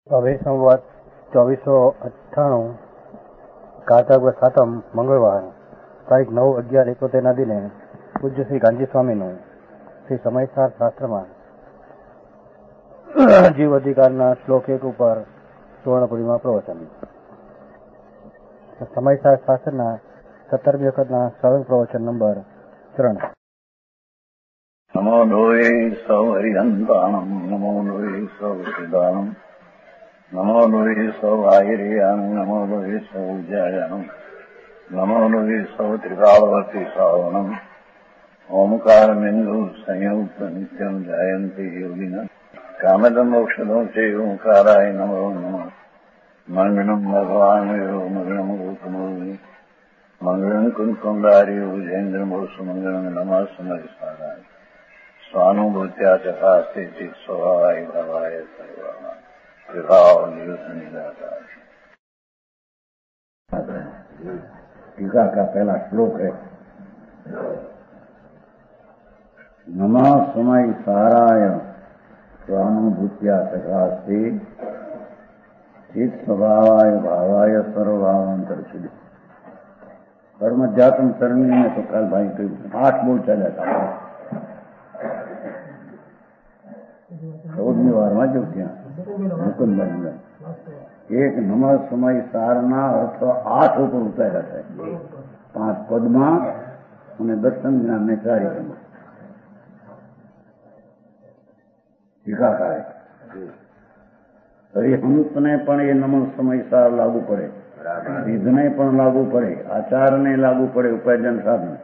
હવે સંવત 2498 કારતક 7 મંગળવાર તારીખ 9/11/71 દિને પૂજ્ય શ્રી ગાંધી સ્વામીનું શ્રી સમયસાર શાસ્ત્રમાં જીવ અધિકારના શ્લોક 1 ઉપર સુવર્ણપુરીમાં પ્રવચન. સમયસાર શાસ્ત્રના 17મી વખતના શ્રવણ પ્રવચન નંબર 3. નમો લોહે સૌ હરિહંતાણમ, નમો લોહે સૌ સિદ્ધાણમ, નમો લોહે સૌ આયર્યાણમ, નમો લોહે સૌ ઉજ્જાયણમ, નમો લોહે સૌ ત્રિકાળવતી શ્રાવણમ, ઓમકાર બિંદુ સંયુક્ત નિત્યમ જાયંતી યોગિના કામદમ મોક્ષદો છે ઓંકારાય નમો નમઃ. મંગળમ ભગવાન મંગળમ ગૌતમોની મંગળમ કુંકુંડાર્યો જૈન્દ્રમોષ મંગળમ નમઃ સમયસારાય સ્વાનુભૂત્યા ચકાસ્તે ચિત સ્વભાવાય ભાવાય સર્વાના વિભાવ નિયુદ્ધ નિરાકાર. टीका का पहला श्लोक है, नमः समय साराय स्वानुभूत्या सकास्ते चित स्वभावाय भावाय सर्वभावांतर शुद्धि. कर्मध्यात्म सरणी में तो कल भाई कोई 8 बोल चला था 14મી વારમાં જો ત્યાં મુકુંદભાઈ એક નમઃ સમય સારના અર્થ 8 ઉપર ઉતાર્યા છે, 5 પદમાં અને દર્શન જ્ઞાનને 4 પદમાં. ટીકાકારે હરિહંસને પણ એ નમઃ સમય સાર લાગુ પડે, સિદ્ધને પણ લાગુ પડે, આચારને લાગુ પડે, ઉપાર્જન સાધન.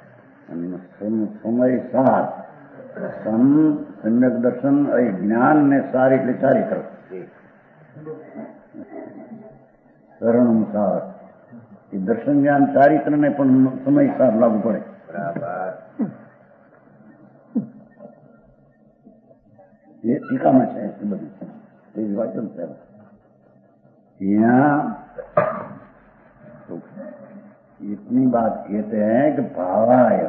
સમય સાર સમ્યક દર્શન જ્ઞાન ને સાર એટલે 4 તરફ શરણસાર એ દર્શન જ્ઞાન ચારિત્રને પણ સમયસાર લાગુ પડે. ये टीका में है बड़ी वाचन से यहाँ तो इतनी बात कहते हैं कि भावाय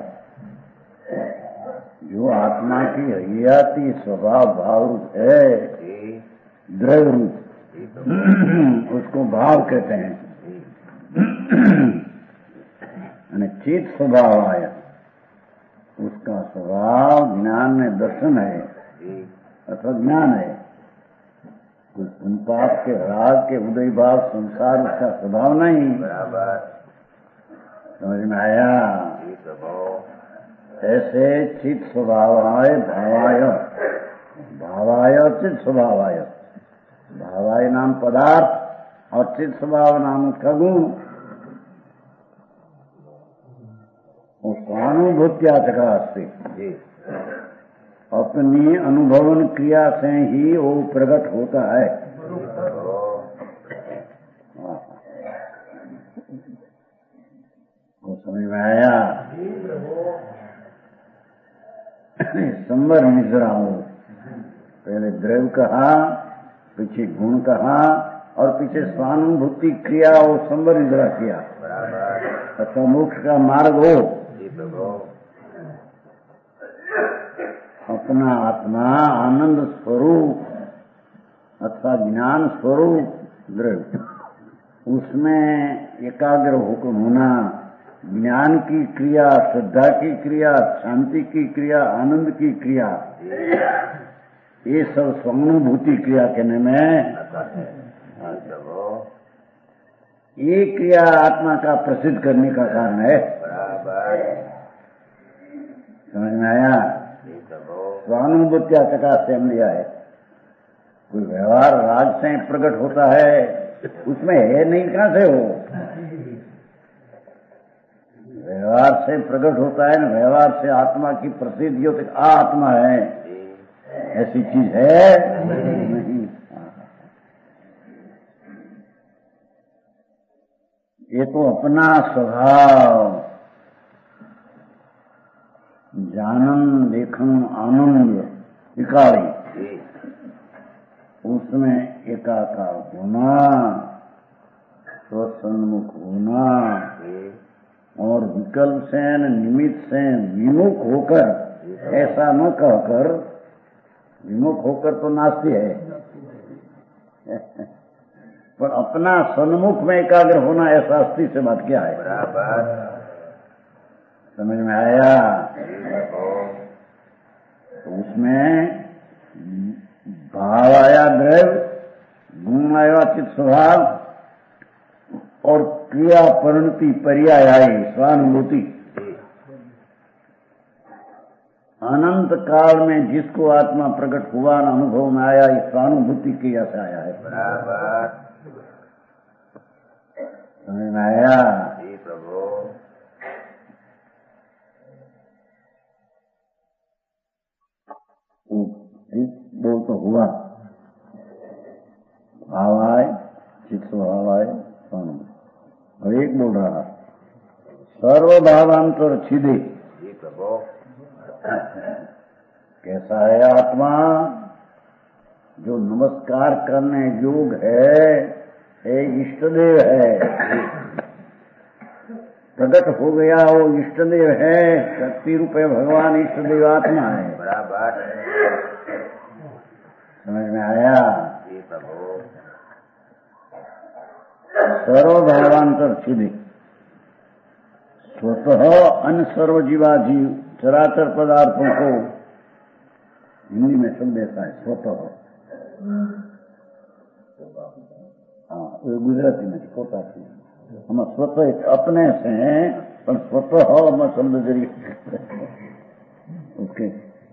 जो आत्मा की हरियाती स्वभाव भाव रूप है, द्रव्य रूप, उसको भाव कहते हैं. અને ચિત स्वभाव आया, उसका स्वभाव ज्ञान में दर्शन है अथवा ज्ञान है. कोई पुण्यपाप के राग के उदय भाव संसार उसका स्वभाव नहीं. समझ में आया? ऐसे चित स्वभाव आए भावाय, भावाय चित स्वभाव आय. भावाय नाम पदार्थ और चित स्वभाव नाम उसका गुण. स्वानुभूत्या चकास्ते, अपनी अनुभवन क्रिया से ही वो प्रकट होता है. वो समझ में आया? संवर निजराओ, पहले द्रव्य कहा, पीछे गुण कहा और पीछे स्वानुभूति क्रिया वो संवर निजरा किया. अच्छा, मोक्ष का मार्ग हो अपना आत्मा आनंद स्वरूप अथवा ज्ञान स्वरूप द्रव्य, उसमें एकाग्र होकर होना. ज्ञान की क्रिया, श्रद्धा की क्रिया, शांति की क्रिया, आनंद की क्रिया, ये सब स्वानुभूति क्रिया कहने में. ये क्रिया आत्मा का प्रसिद्ध करने का कारण है. समझ में आया? स्वानुभूत्या चकास से हम लिया है. कोई व्यवहार राग से प्रकट होता है, उसमें है नहीं, कहां से हो? व्यवहार से प्रकट होता है ना. व्यवहार से आत्मा की प्रसिद्धि होती, आत्मा है, ऐसी चीज है नहीं. ये तो अपना स्वभाव जानन देखन आनंद विकारी, उसमें एकाकार होना, स्वसन्मुख होना और विकल्प से निमित्त से विमुख होकर, ऐसा न कहकर, विमुख होकर तो नास्ती है, पर अपना सन्मुख में एकाग्र होना ऐसा अस्थि से बात क्या है? बराबर समझ में आया? तो उसमें भाव आया द्रव्य, गुण आया चित्त स्वभाव और क्रिया परिणति पर्याय आई स्वानुभूति। अनंत काल में जिसको आत्मा प्रकट हुआ न अनुभव में आया, इस स्वानुभूति क्रिया से आया है। बराबर समझ में आया? जी प्रभु। वो तो हुआ, भाव आए, चित्त स्वभाव आए, स्वानुभूति। और एक बोल रहा सर्वभावांतर छिदे। जी प्रभु। कैसा है आत्मा? जो नमस्कार करने योग्य है, इष्टदेव है, प्रकट हो गया, वो इष्टदेव है, शक्ति रूपे भगवान इष्टदेव आत्मा है। बराबर समझ में आया? जी प्रभु। सर्वभावांतर छिदे, स्वतः अन्य सर्वजीवाजीव चराचर पदार्थों को, हिंदी में शब्द ऐसा है स्वतः, हाँ वो गुजराती में स्वतः थी, हम स्वतः अपने से हैं, पर स्वतः हम शब्द जरिए ओके,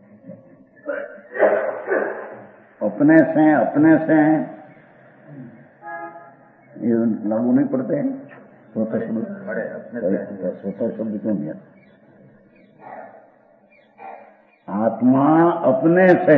अपने से ये लागू नहीं पड़ते हैं स्वतः शब्द? स्वतः शब्द क्यों नहीं? आत्मा अपने से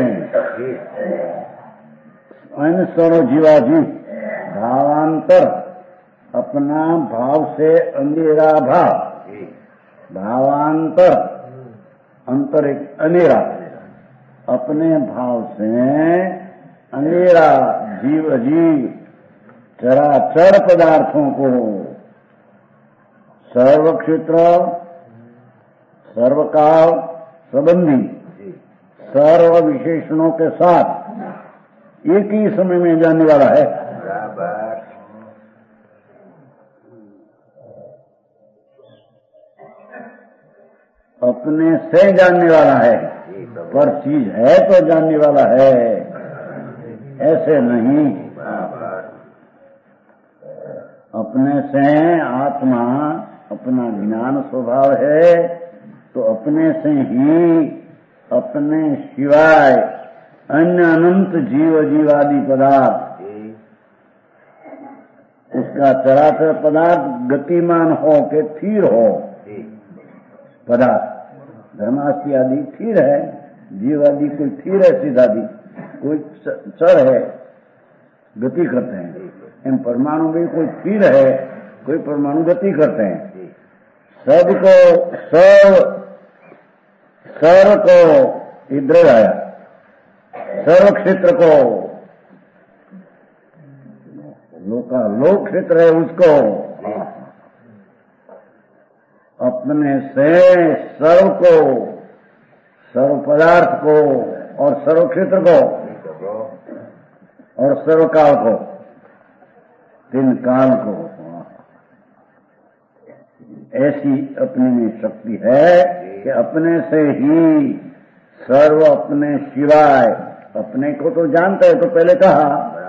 अन्य सर्व जीवाजीव भावांतर, अपना भाव से अंधेरा भाव, भावांतर अंतर एक अनेरा, अपने भाव से अंधेरा जीव अजीव चराचर पदार्थों को सर्व क्षेत्र, सर्वकाल संबंधी सर्व विशेषणों के साथ एक ही समय में जानने वाला है। बराबर अपने से जानने वाला है, पर चीज है तो जानने वाला है, ऐसे नहीं। अपने से आत्मा अपना ज्ञान स्वभाव है, तो अपने से ही अपने सिवाय अन्य अनंत जीव जीवादि पदार्थ, उसका चराचर पदार्थ गतिमान हो के स्थिर हो, पदार्थ धर्मास्ति आदि स्थिर है, जीव आदि कोई स्थिर है, सीधादि कोई चर है, गति करते हैं। इन परमाणु में कोई स्थिर है, कोई परमाणु गति करते हैं। सबको सर्व को इधर आया, सर्व क्षेत्र को लोक क्षेत्र है, उसको अपने से सर्व को, सर्व पदार्थ को और सर्व क्षेत्र को और सर्व काल को, तीन काल को, ऐसी अपने में शक्ति है कि अपने से ही सर्व अपने सिवाय, अपने को तो जानते हैं, तो पहले कहा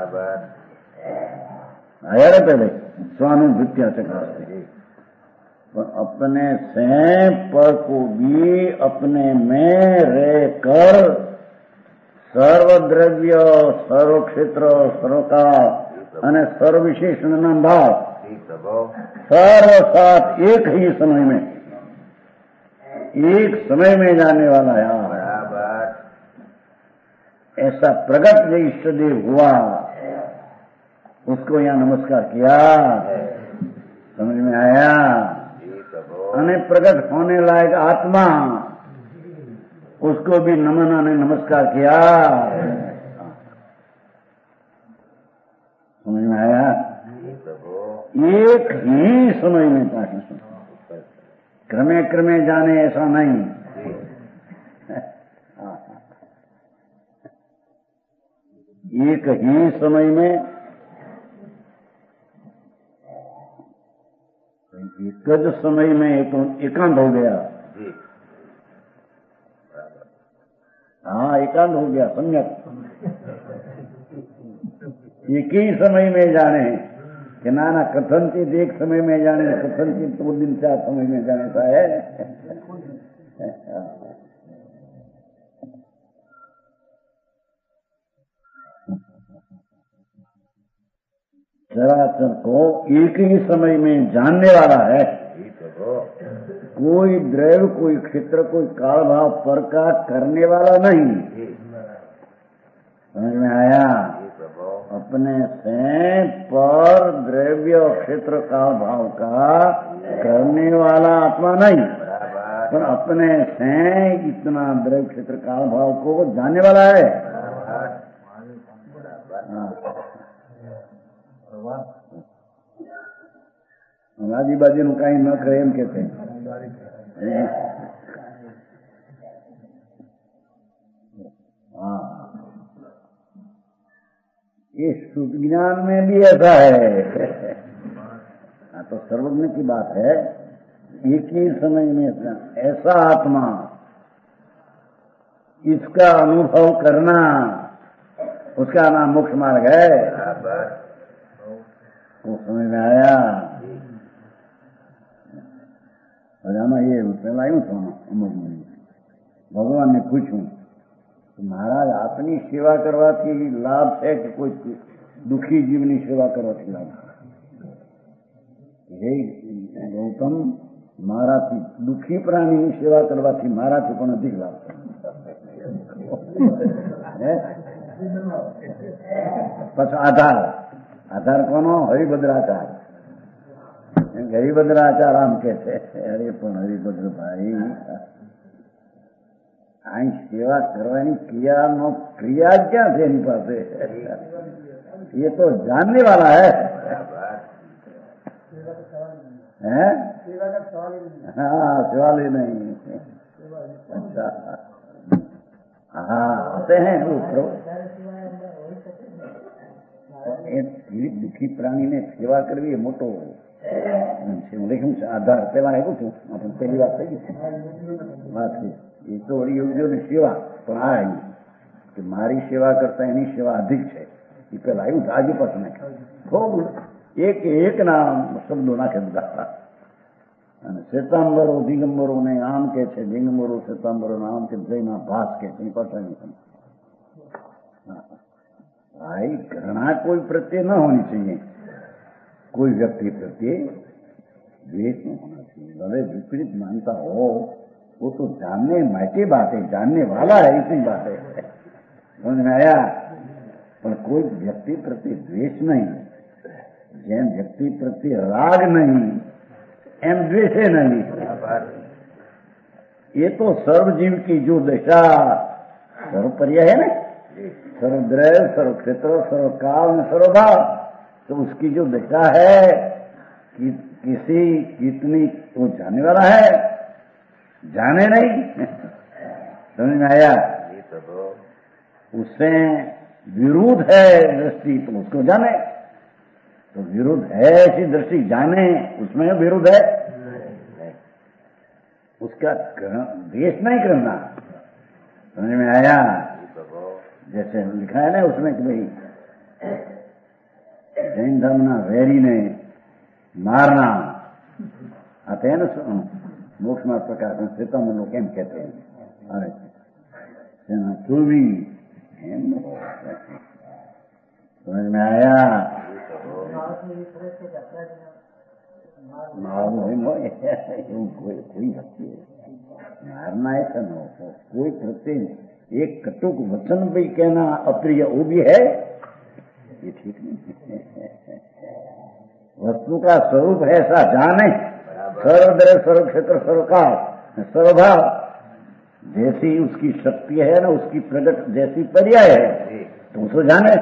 आया ना, पहले स्वानुभूतिया से कहते, पर अपने से पर को भी अपने में रहकर सर्व द्रव्य, सर्व क्षेत्र, सर्व काल અને सर्व विशेषण नाम भाव सर्व साथ एक ही समय में, एक समय में जाने वाला है। ऐसा प्रगट जो इष्टदेव हुआ, उसको यहाँ नमस्कार किया, समझ में आया? अने प्रगट होने लायक आत्मा, उसको भी नमन ने नमस्कार किया, समझ में आया? एक ही समय में पाठी, क्रमे क्रमे जाने ऐसा नहीं। एक ही समय में गज समय में एकांत हो गया। जी हाँ, एकांत हो गया सम्यक। एक ही समय में जाने कि नाना कथनचित एक समय में जाने, कथनचित 2 दिन 4 समय में जाने सा है। चराचर को एक ही समय में जानने वाला है। जी प्रभु कोई द्रव्य, कोई क्षेत्र, कोई काल भाव पर का करने वाला नहीं। जी समझ में आया? जी प्रभु अपने से पर द्रव्य क्षेत्र काल भाव का करने वाला आत्मा नहीं, बराबर पर अपने से इतना द्रव्य क्षेत्र काल भाव को जानने वाला है। આજુબાજુ નું કઈ ન કરે એમ કે છે। हाँ, ये शुद्ध ज्ञान में भी ऐसा है। हाँ, तो सर्वज्ञ की बात है। एक ही समय में ऐसा आत्मा, इसका अनुभव करना, उसका नाम मोक्ष मार्ग है। बराबर वो समझ में आया? આમાં એ પેલા આવ્યું હતું અમુક ભગવાનને પૂછ્યું, મહારાજ આપની સેવા કરવાથી લાભ છે કે કોઈ દુઃખી જીવની સેવા કરવાથી લાભ? હે ગૌતમ, મારાથી દુઃખી પ્રાણીની સેવા કરવાથી મારાથી પણ અધિક લાભ છે। પછી આધાર કોનો? હરિભદ્રાચાર। હરિભદ્રાચાર આમ કે છે, અરે પણ હરિભદ્ર ભાઈ, આ સેવા કરવાની ક્રિયા ક્યાં છે એની પાસે? ये तो जानने वाला है। हैं? हाँ, सवाल ही नहीं। अच्छा, हाँ, आते हैं वो દુઃખી પ્રાણીને સેવા કરવી એ મોટો લખ્યું છે આધાર। પેલા આવ્યું હતું, આપણે પહેલી વાત થઈ ગઈ વાત છે એ તો યોગ્યોની સેવા, પણ આ આવ્યું કે મારી સેવા કરતા એની સેવા અધિક છે। એ પેલા આવ્યું છે, આજે પાછું નાખ્યું થોડું એક ના શબ્દો નાખે બધા। અને શ્વેતાંબરો દિગંબરોને આમ કે છે, દિગંબરો શ્વેતાંબરોને આમ કે જયના ભાસ કે છે, એ પાછા નહીં। भाई घृणा कोई प्रत्यय न होनी चाहिए, कोई व्यक्ति प्रत्यय द्वेष नहीं होना चाहिए। भले विपरीत मानता हो, वो तो जानने मायके बात है, जानने वाला है, इसी बात है। समझ में आया? पर कोई व्यक्ति प्रति द्वेष नहीं, जेम व्यक्ति प्रति राग नहीं, एम द्वेषे नहीं। ये तो सर्वजीव की जो दशा सर्वपर्याय है ना, सर्वद्रव्य, सर्व क्षेत्र, सर्व काल में सर्वभाव, तो उसकी जो दशा है कि किसी कितनी वो जानने वाला है, जाने नहीं। समझ में आया? उससे विरुद्ध है दृष्टि तो उसको जाने, तो विरुद्ध है ऐसी दृष्टि जाने, उसमें विरुद्ध है, उसका द्वेष नहीं करना। समझ में आया? जैसे लिखा है ना उसमें कि भाई जैन धर्म ना वैरी ने मारना आते हैं ना मोक्ष मार्ग प्रकाश में श्वेतम लोग एम कहते हैं। अरे चूवी समझ में आया? कोई व्यक्ति मारना ऐसा न हो, कोई प्रत्यय एक कटुक वचन भी कहना अप्रिय वो भी है, ये ठीक नहीं। वस्तु का स्वरूप है ऐसा जाने, सर्वद्रव्य, सर्व क्षेत्र, सर्वकाल, सर्वभाव, जैसी उसकी शक्ति है ना, उसकी प्रकट जैसी पर्याय है, तो उसको जाने।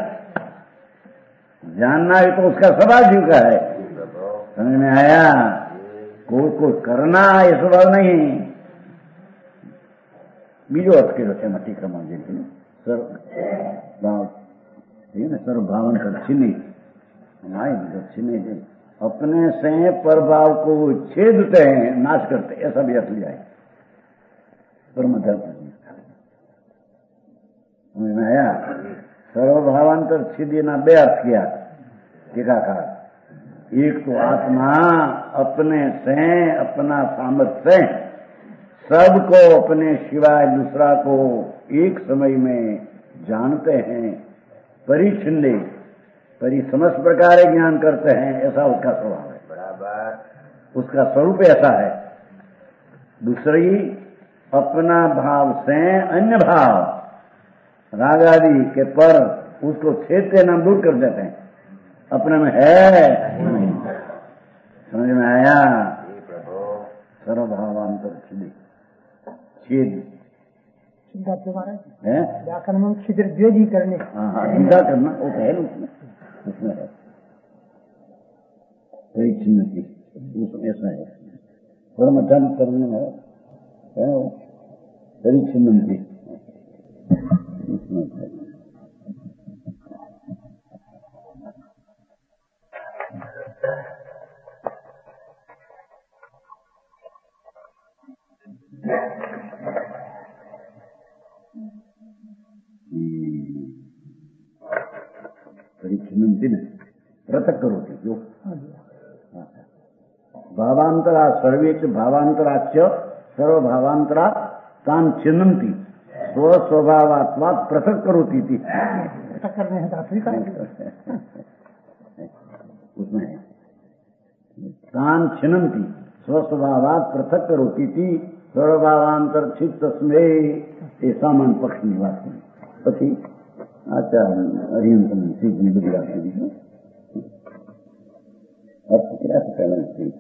जानना ही तो उसका स्वभाव जीव का है। समझ में आया? कोई करना ये स्वभाव नहीं। બીજો અર્થ કર્યો છે એમાં ટીકામાં જે સર્વભાવન છીની બીજો છીની છે अपने से परभाव को छेदते हैं, नाश करते, ऐसा भी अर्थ लिया है परमाध्यात्म समझ में आया। सर्वभावांतर छिदेना बे अर्थ किया टीकाकार। एक तो आत्मा अपने से, अपना सामर्थ्य से सबको अपने सिवाय दूसरा को एक समय में जानते हैं, परिच्छिन्ने परिसमस्त प्रकार ज्ञान करते हैं, ऐसा उसका स्वभाव है, बराबर उसका स्वरूप ऐसा है। दूसरी, अपना भाव से अन्य भाव राग आदि के पर उसको छेदते नाम दूर कर देते हैं, अपने में है नहीं। समझ में आया। जी प्रभु। सर्वभावांतर छिदे छेद है व्याकरण में छिद्र द्वेदी करने। हाँ, निंदा करना वो है उसमें है परिच्छिन्न की, उसमें ऐसा है परमाध्यात्म करने में है परिच्छिन्न की उसमें है। परिच्छिन्न पृथक करोति जो भावांतरा सर्वेच भावांतराच सर्वभावांतरा तान चिन्नन्ति स्वस्वभावात्मा पृथक करोति थी पृथक करने है उसमें है तान छिन्नन्ति स्वस्वभावात् पृथक करोति थी सर्वभावांतर चित्त तस्में ये सामान्य पक्ष निवास में पति आचार्य अरिहंत ने बदला अब क्या कहना।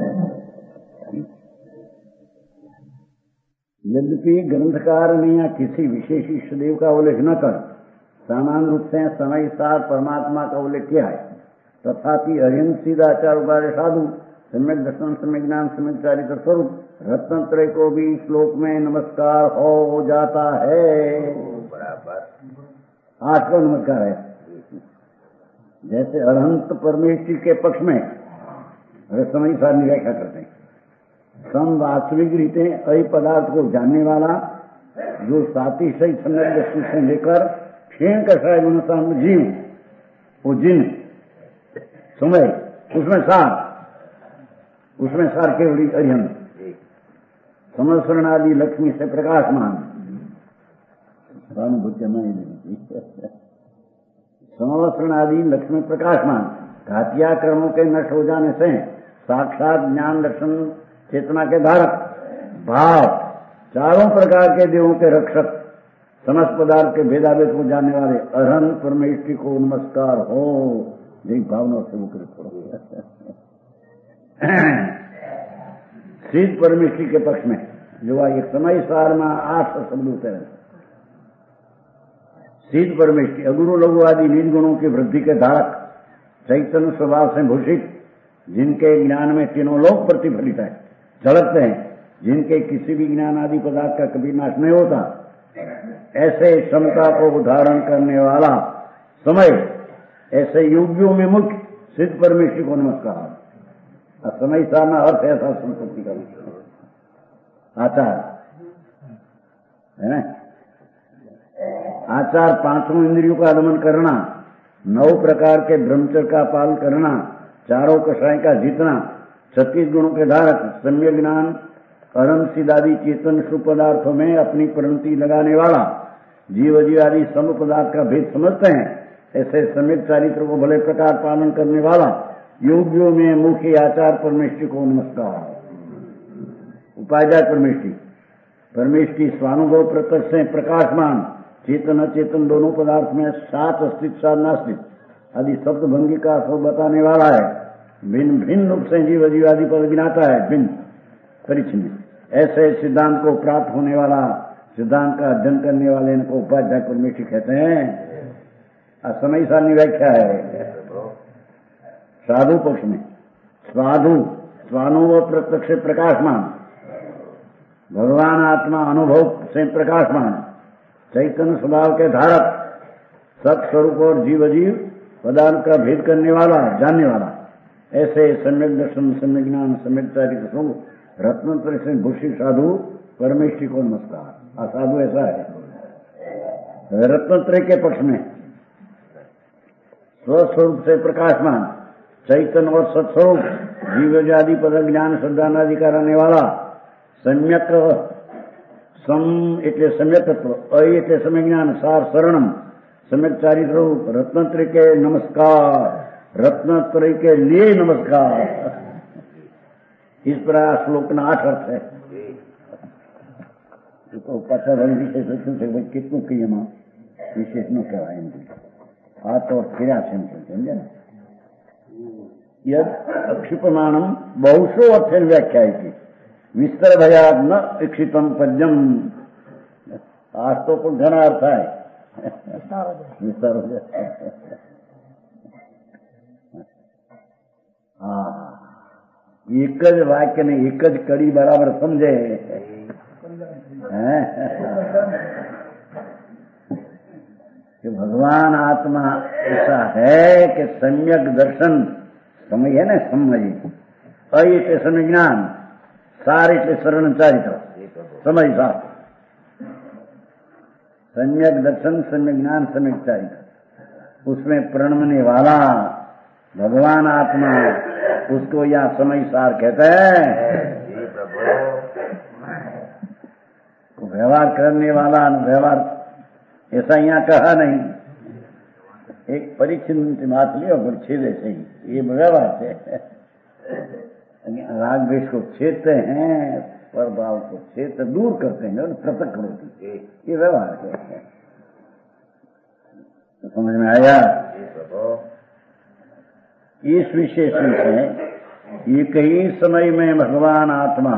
यद्यपि ग्रंथकार ने या किसी विशेष इष्टदेव का उल्लेख न कर सामान्य रूप से समय सार परमात्मा का उल्लेख किया है, तथापि अरिहंत सीधाचार उपार्य साधु सम्यक दर्शन सम्यक ज्ञान सम्यक चारित्र स्वरूप रत्नत्रय को भी श्लोक में नमस्कार हो जाता है। बराबर 8 का नमस्कार है। जैसे अरहंत परमेश्वर के पक्ष में समय सार व्याख्या करते हैं, सम वास्तविक रीते अय पदार्थ को जानने वाला जो साथी सही सम्यक दृष्टि से लेकर क्षीण कषाय गुणसाम जीव वो जिन समय उसमें सार केवली अरिहंत समस्रण आदि लक्ष्मी से प्रकाशमान समवस्रण आदि लक्ष्मी प्रकाशमान घातिया कर्मों के नष्ट हो जाने से साक्षात ज्ञान दर्शन चेतना के धारक भाव चारों प्रकार के देवों के रक्षक समस्त पदार्थ के भेदाभेद को जानने वाले अरहंत परमेश्वरी को नमस्कार हो। यही भावना से वो कृत सिद्ध परमेश्वरी के पक्ष में जो एक समय सार में 8 शब्द होते हैं। सिद्ध परमेश्वरी अगुरु लघु आदि निज गुणों की वृद्धि के धारक चैतन्य स्वभाव से भूषित जिनके ज्ञान में तीनों लोग प्रतिफलित है झलकते हैं, जिनके किसी भी ज्ञान आदि पदार्थ का कभी नाश नहीं होता, ऐसे क्षमता को उदाहरण करने वाला समय ऐसे योगियों में मुख्य सिद्ध परमेश्वरी को नमस्कार। समय सारना अर्थ ऐसा संपत्ति का आचार है ना। आचार 5 इंद्रियों का दमन करना, 9 प्रकार के ब्रह्मचर्य का पालन करना, 4 कषाय का जीतना, 36 गुणों के धारक सम्यक ज्ञान अरहंत सिद्धादि चेतन शुभ पदार्थों में अपनी परिणति लगाने वाला जीव आदि सम पदार्थ का भेद समझते हैं, ऐसे सम्यक चारित्र को भले प्रकार पालन करने वाला योगियों में मुख्य आचार परमेश्वरी को नमस्कार। उपाध्याय परमेश्वरी स्वानुभव प्रत्यक्ष से प्रकाशमान चेतन अचेतन दोनों पदार्थ में सात अस्तित्व सात नास्तित्व आदि शब्द भंगी का अर्थ बताने वाला है। भिन्न भिन्न रूप से जीव आदि पद गिनाता है, भिन्न परिचिन ऐसे सिद्धांत को प्राप्त होने वाला सिद्धांत का अध्ययन करने वाले इनको उपाध्याय परमेश्वरी कहते हैं। असमय सारणी व्याख्या है साधु पक्ष में। स्वाधु स्वानुभव प्रत्यक्ष प्रकाशमान, भगवान आत्मा अनुभव से प्रकाशमान, चैतन्य स्वभाव के धारक, सत स्वरूप और जीव पदार्थ का भेद करने वाला जानने वाला, ऐसे सम्यक दर्शन, सम्यक ज्ञान, सम्यक चारित्र स्वरूप रत्नत्रय से भूषित साधु परमेष्ठी को नमस्कार। असाधु ऐसा है रत्नत्रय के पक्ष में स्वस्वरूप से प्रकाशमान चैतन्य और सत्स्वरूप जीव आदि पद ज्ञान श्रद्धानादि कराने वाला सम्यक सम એટલે सम्यक तत्व, अ એટલે सम्यक ज्ञान, सार शरणम, सम्यक चारित्र रूप रत्नत्रय के नमस्कार, रत्नत्रय के लिए नमस्कार। इस प्रकार श्लोक ना 8 अर्थ है। तो पाछा विशेष कितनों कही विशेष नो कहवाय आ तो 83 समझे ना। यद अक्षिपमाणम बहुशो अर्थेन व्याख्यायति विस्तर भयाद न इक्षितम पद्यम। आज तो कुछ घना अर्थ है, विस्तार हो जाए। हाँ, एक ज वाक्य ने एक ज कड़ी बराबर समझे कि भगवान आत्मा ऐसा है कि सम्यक दर्शन, समझ है ना, समझ अ समय ज्ञान, सार એટલે शरण चारित्र, समझ सार, सम्यक दर्शन, सम्यक ज्ञान, सम्यक चारित्र, उसमें प्रणमने वाला भगवान आत्मा, उसको यहाँ समय सार कहते हैं। व्यवहार करने वाला व्यवहार ऐसा यहाँ कहा नहीं। एक परीक्षण बात लियो पर छेदे से ही ये व्यवहार है। राग द्वेष को छेदते हैं, पर भाव को छेद दूर करते हैं, पृथक होती, ये व्यवहार है। तो समझ में आया? इस विशेषण से एक ही समय में भगवान आत्मा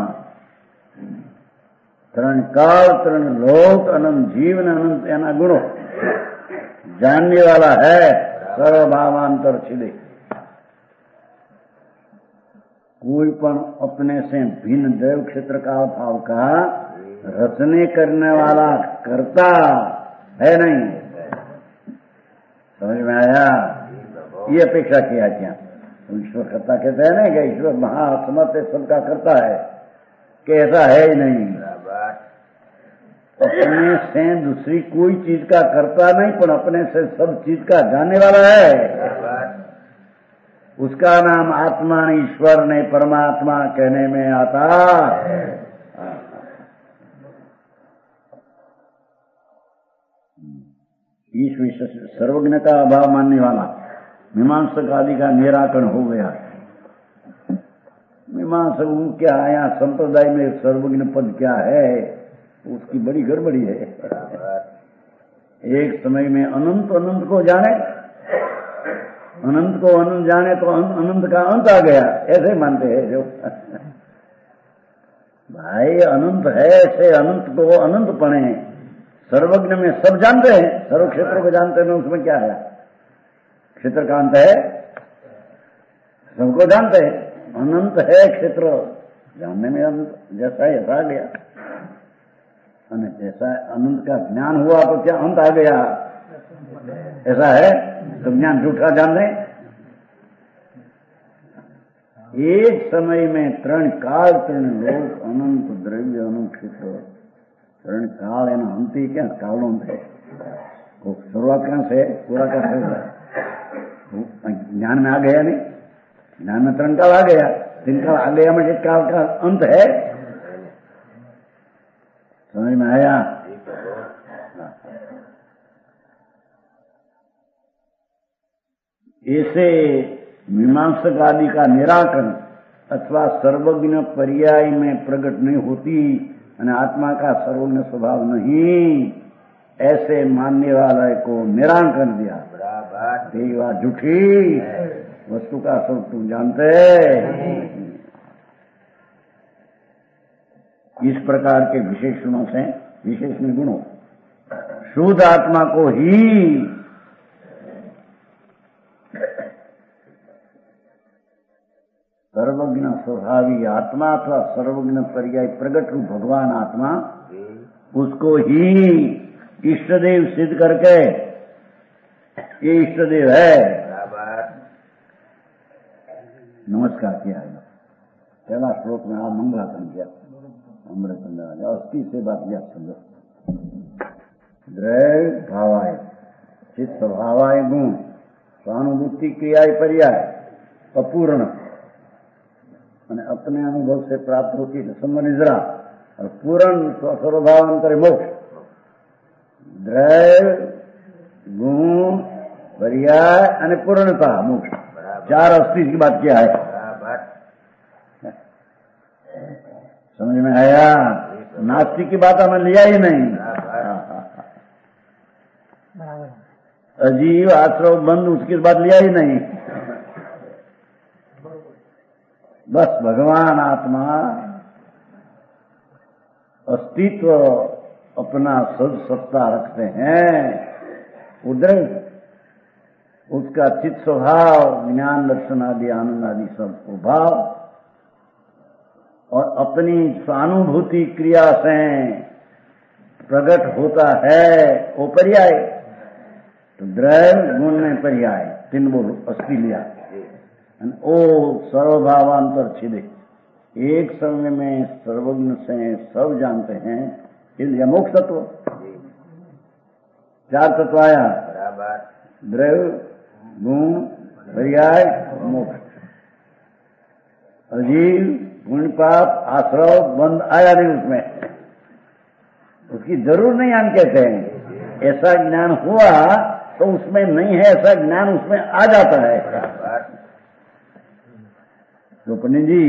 तरण काल, तरण लोक, अनंत जीवन, अनंत एना गुणों जानने वाला है। सर्वभावांतर छिदे, कोई पण अपने से भिन्न दैव क्षेत्र का भाव का रचने करने वाला कर्ता है नहीं। समझ में आया? ये अपेक्षा किया क्या? ईश्वर कर्ता कहते हैं ना कि ईश्वर महासमर्थ सबका करता है, कि ऐसा है ही नहीं। अपने से दूसरी कोई चीज का करता नहीं, पर अपने से सब चीज का जानने वाला है। उसका नाम आत्मा ने, ईश्वर ने, परमात्मा कहने में आता। इस विशेष सर्वज्ञ का अभाव मानने वाला मीमांसक आदि का निराकरण हो गया। मीमांसक क्या है, यहाँ संप्रदाय में सर्वज्ञ पद क्या है, उसकी बड़ी गड़बड़ी है। एक समय में अनंत अनंत को जाने, अनंत को अनंत जाने तो अनंत का अंत आ गया, ऐसे मानते हैं जो। भाई अनंत है, ऐसे अनंत को अनंत पढ़े। सर्वज्ञ में सब जानते हैं, सर्व क्षेत्रों को जानते हैं, उसमें क्या है? क्षेत्र का अंत है, सबको जानते हैं। अनंत है क्षेत्र, जानने में अनंत जैसा है ऐसा आ गया। जैसा अनंत का ज्ञान हुआ तो क्या अंत आ गया? ऐसा है तो ज्ञान झूठा जान रहे। एक समय में तरण काल, तरण लोक, अनंत द्रव्य, अनंत क्षेत्र, तरण काल है ना, अंत ही क्या काल अंत है। शुरुआत कहां से पूरा कैसे हुआ? ज्ञान में आ गया नहीं, ज्ञान में तरण काल आ गया, दिन काल आ गया, मुझे काल का अंत है। समझ में आया? ऐसे मीमांसक आदि का निराकरण अथवा सर्वज्ञ पर्याय में प्रकट नहीं होती और आत्मा का सर्वज्ञ स्वभाव नहीं, ऐसे मानने वाले को निराकरण दिया। देवा झूठी वस्तु का सब तुम जानते। इस प्रकार के विशेषणों से, विशेषण गुणों, शुद्ध आत्मा को ही सर्वज्ञ स्वभावी आत्मा अथवा सर्वज्ञ पर्याय प्रगट रूप भगवान आत्मा, उसको ही इष्टदेव सिद्ध करके ये इष्टदेव है, नमस्कार किया है। पहला श्लोक में आप मंगलाचरण किया, अमृत अस्थि से बात किया समझो। द्रव्य भावाय चित्त स्वभावाय गुण स्वानुभूति क्रियाय पर्याय अपूर्ण અને अपने अनुभव से प्राप्त होती है समनिद्रा और पूर्ण स्वभावांतर मोक्ष। द्रव्य गुण पर्याय અને पूर्णता मोक्ष, चार अस्थि की बात किया है। समझ में आया? नास्तिक की बात हमें लिया ही नहीं। अजीव आश्रव बंद उसकी बात लिया ही नहीं। बस भगवान आत्मा अस्तित्व अपना सद सत्ता रखते हैं, उधर उसका चित्त स्वभाव ज्ञान दर्शन आदि आनंद आदि सब स्वभाव और अपनी स्वानुभूति क्रिया से प्रकट होता है वो पर्याय। तो द्रव्य गुण में पर्याय तीन वो अस्थि लिया। ओ सर्वभावांतर छिदे, एक समय में सर्वज्ञ से सब जानते हैं, इसलिए मोक्ष तत्व। चार तत्व आया, द्रव्य गुण पर्याय मोक्ष। अजीव गुण पाप आश्रव बंद आया नहीं उसमें, उसकी जरूर नहीं आन कहते हैं। ऐसा ज्ञान हुआ तो उसमें नहीं है, ऐसा ज्ञान उसमें आ जाता है। तो पंडित जी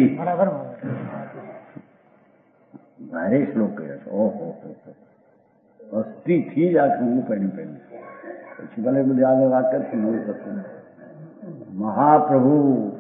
भारे श्लोक कहो, ओहो अस्थि थी जाके હું પહેલી પછી ભલે બધી આગળ વાત કરતી ન હોય શકું। महाप्रभु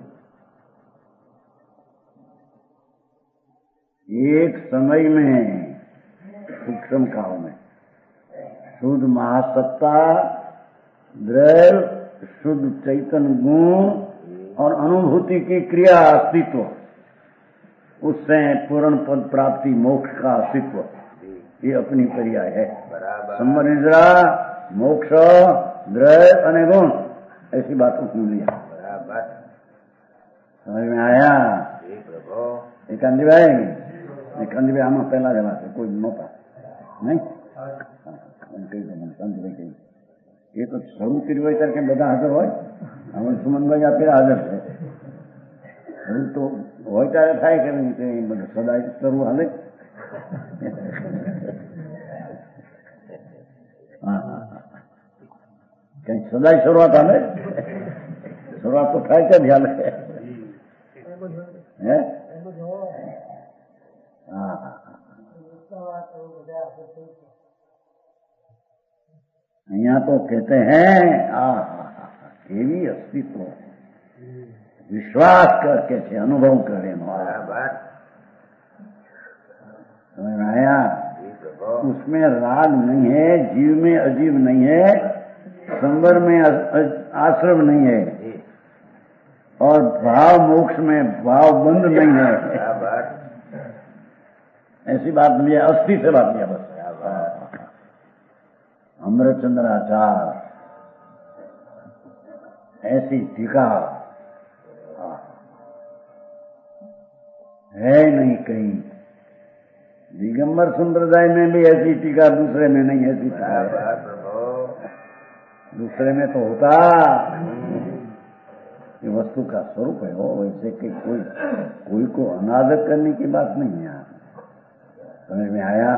एक समय में सूक्ष्म काल में शुद्ध महासत्ता, द्रव्य, शुद्ध चैतन्य गुण और अनुभूति की क्रिया अस्तित्व, उससे पूर्ण पद प्राप्ति मोक्ष का अस्तित्व, ये अपनी पर्याय है। समनिद्रा मोक्ष द्रव्य અને गुण, ऐसी बातों सुन लिया। समझ में आया? एक अंधी भाई आमा पहला जला से कोई नहोता नहीं कही दो ये तो શરૂ કર્યું હોય ત્યારે બધા હાજર હોય। અમે સુમનભાઈ આપે હાજર છે, શરૂ તો હોય ત્યારે થાય કે બધું સદાય કરવું હાલે। કઈ સદાય શરૂઆત હાલે? શરૂઆત તો થાય છે જ હાલે। હે હા અહીંયા तो कहते हैं केवी अस्तित्व विश्वास करके थे अनुभव करे समझ में आया? उसमें राग नहीं है, जीव में अजीव नहीं है, संवर में आश्रम नहीं है और भाव मोक्ष में भाव बंद नहीं है। ऐसी बात नहीं है, अस्थि से बात नहीं है बस। अमृतचंद्राचार ऐसी टीका है नहीं कहीं। दिगंबर संप्रदाय में भी ऐसी टीका दूसरे में नहीं, ऐसी टीका है। दूसरे में तो होता ये वस्तु का स्वरूप है, हो वैसे कि कोई को अनादर करने की बात नहीं है। समझ में आया?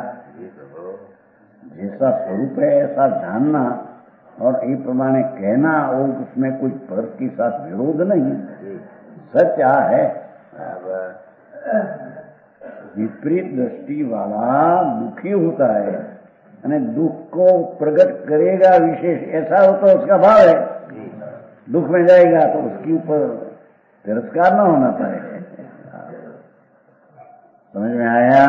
जैसा स्वरूप है ऐसा जानना और ये प्रमाणे कहना, और उसमें कोई फर्क के साथ विरोध नहीं। सच आ है। विपरीत दृष्टि वाला दुखी होता है और दुख को प्रकट करेगा विशेष, ऐसा हो तो उसका भाव है। दुख में जाएगा तो उसके ऊपर तिरस्कार न होना चाहिए। समझ में आया?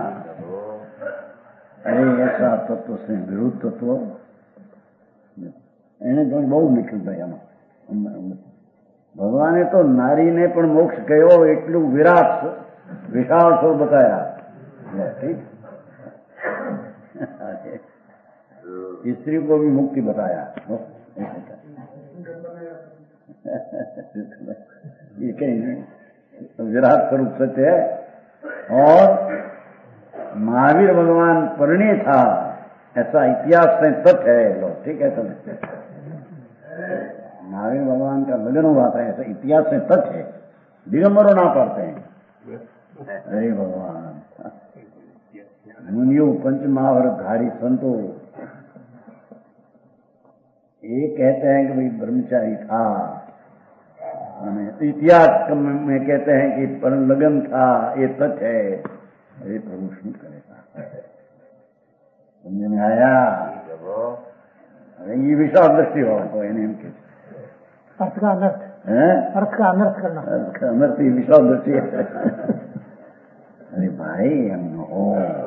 अरे ऐसा तत्व से विरुद्ध तत्व એને તો બહુ નીકળી ભાઈ આમાં। ભગવાને તો નારીને પણ મોક્ષ કયો, એટલું વિરાટ વિશાળ સ્વરૂપ બતાયા। ठीक, स्त्री को भी मुक्ति बताया। ये कहीं नहीं, विराट स्वरूप सत्य है। और महावीर भगवान परिणय था ऐसा इतिहास से सत्य है। लोग ठीक है समझते हैं, महावीर भगवान का लगन हुआ था ऐसा इतिहास से सत्य है। दिगंबरों ना पढ़ते हैं। अरे भगवान, मुनियों पंच महावरधारी संतों ये कहते हैं कि भाई ब्रह्मचारी था, इतिहास में कहते हैं कि पर लगन था, ये सत्य है। अरे प्रभु शुद्ध करेगा, समझ में आया? अरे ये विशाल दृष्टि हो तो अर्थ का अनर्थ, अर्थ का अनर्थ करना, अर्थ का अनर्थ ही विशाल दृष्टि है। अरे भाई हम हो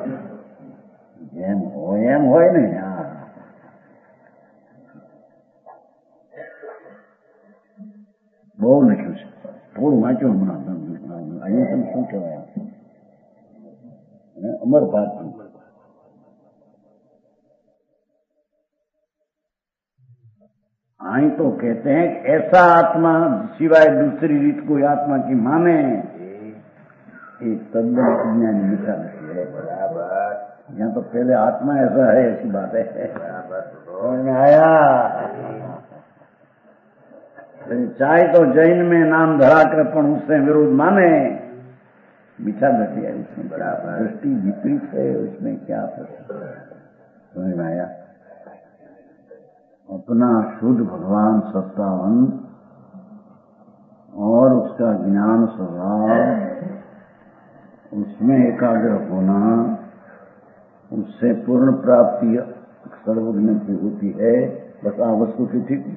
एम हो नहीं यार। બહુ લખ્યું છે, થોડું વાંચ્યું હમણાં અહીંયા તમે શું કહેવાય અમર ભારતી। आई तो कहते हैं कि ऐसा आत्मा सिवाय दूसरी रीत कोई आत्मा की माने ये तद्दन अज्ञानी मीठा नहीं है। बराबर, यहाँ तो पहले आत्मा ऐसा है ऐसी बात है। समझ में आया? चाहे तो जैन में नाम धरा कर पण उससे विरोध माने, मीठा दृष्टि है उसमें। बराबर, दृष्टि विपरीत है उसमें क्या प्रश्न। समझ में आया? अपना शुद्ध भगवान सत्तावन और उसका ज्ञान स्वभाव, उसमें एकाग्र होना, उससे पूर्ण प्राप्ति सर्वज्ञ की होती है। बस वस्तु की ठीक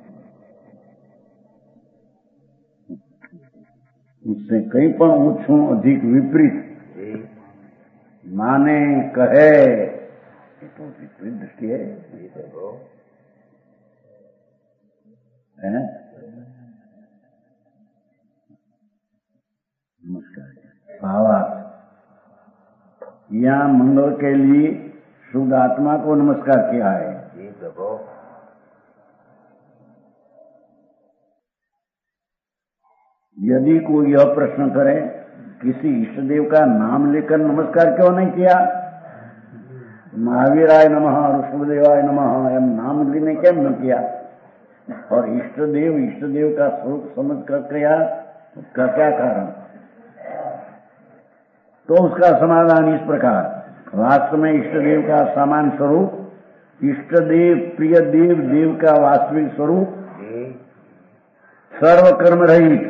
उससे कई पण ऊंचों अधिक विपरीत माने कहे तो विपरीत दृष्टि है। नमस्कार। भावार्थ, यहाँ मंगल के लिए शुद्ध आत्मा को नमस्कार किया है। यदि कोई यह प्रश्न करे किसी इष्ट देव का नाम लेकर नमस्कार क्यों नहीं किया, महावीराय नमः, ऋषभदेवाय नमः, एम नाम लेने क्यों न किया, और इष्ट देव का स्वरूप समझ कर किया, उसका क्या कारण? तो उसका समाधान इस प्रकार, वास्तव में इष्ट देव का सामान्य स्वरूप, इष्ट देव प्रिय देव का वास्तविक स्वरूप सर्व कर्म रहित,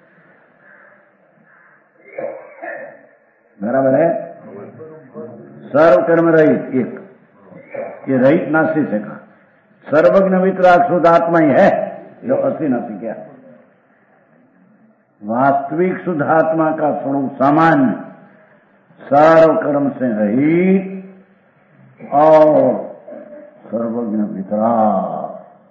बराबर है, सर्व कर्म रहित। एक ये रहित नास्ति से कहा, सर्वज्ञ वितराग शुद्ध आत्मा ही है जो अस्थि नास्ति क्या। वास्तविक शुद्ध आत्मा का स्वरूप सामान्य, सर्व कर्म से रहित और सर्वज्ञ वितराग,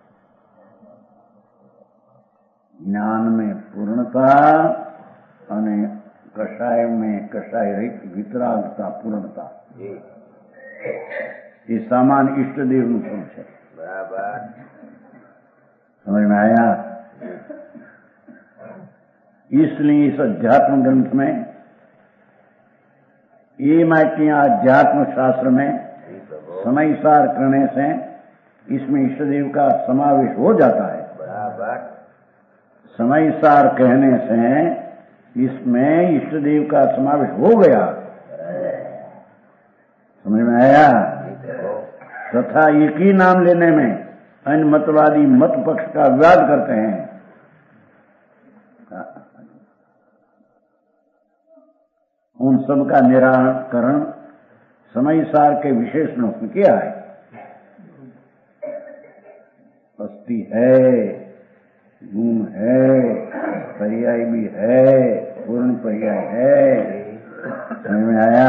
ज्ञान में पूर्णता અને कषाय में कषाय रहित वितरागता पूर्णता, ये सामान्य इष्ट देव નું સ્વરૂપ છે। बराबर, समझ में आया? इसलिए इस अध्यात्म ग्रंथ में, ये माटी अध्यात्म शास्त्र में समय सार करने से इसमें इष्ट देव का समावेश हो जाता है। बराबर, समय सार कहने से इसमें इष्ट देव का समावेश हो गया। समझ में आया? तथा एक ही नाम लेने में अन्य मतवादी मत पक्ष का विवाद करते हैं। उन सब का निराकरण समय सार के विशेषणों में किया है। अस्थि है, गुण है, पर्याय भी है, पूर्ण पर्याय है। समझ में आया?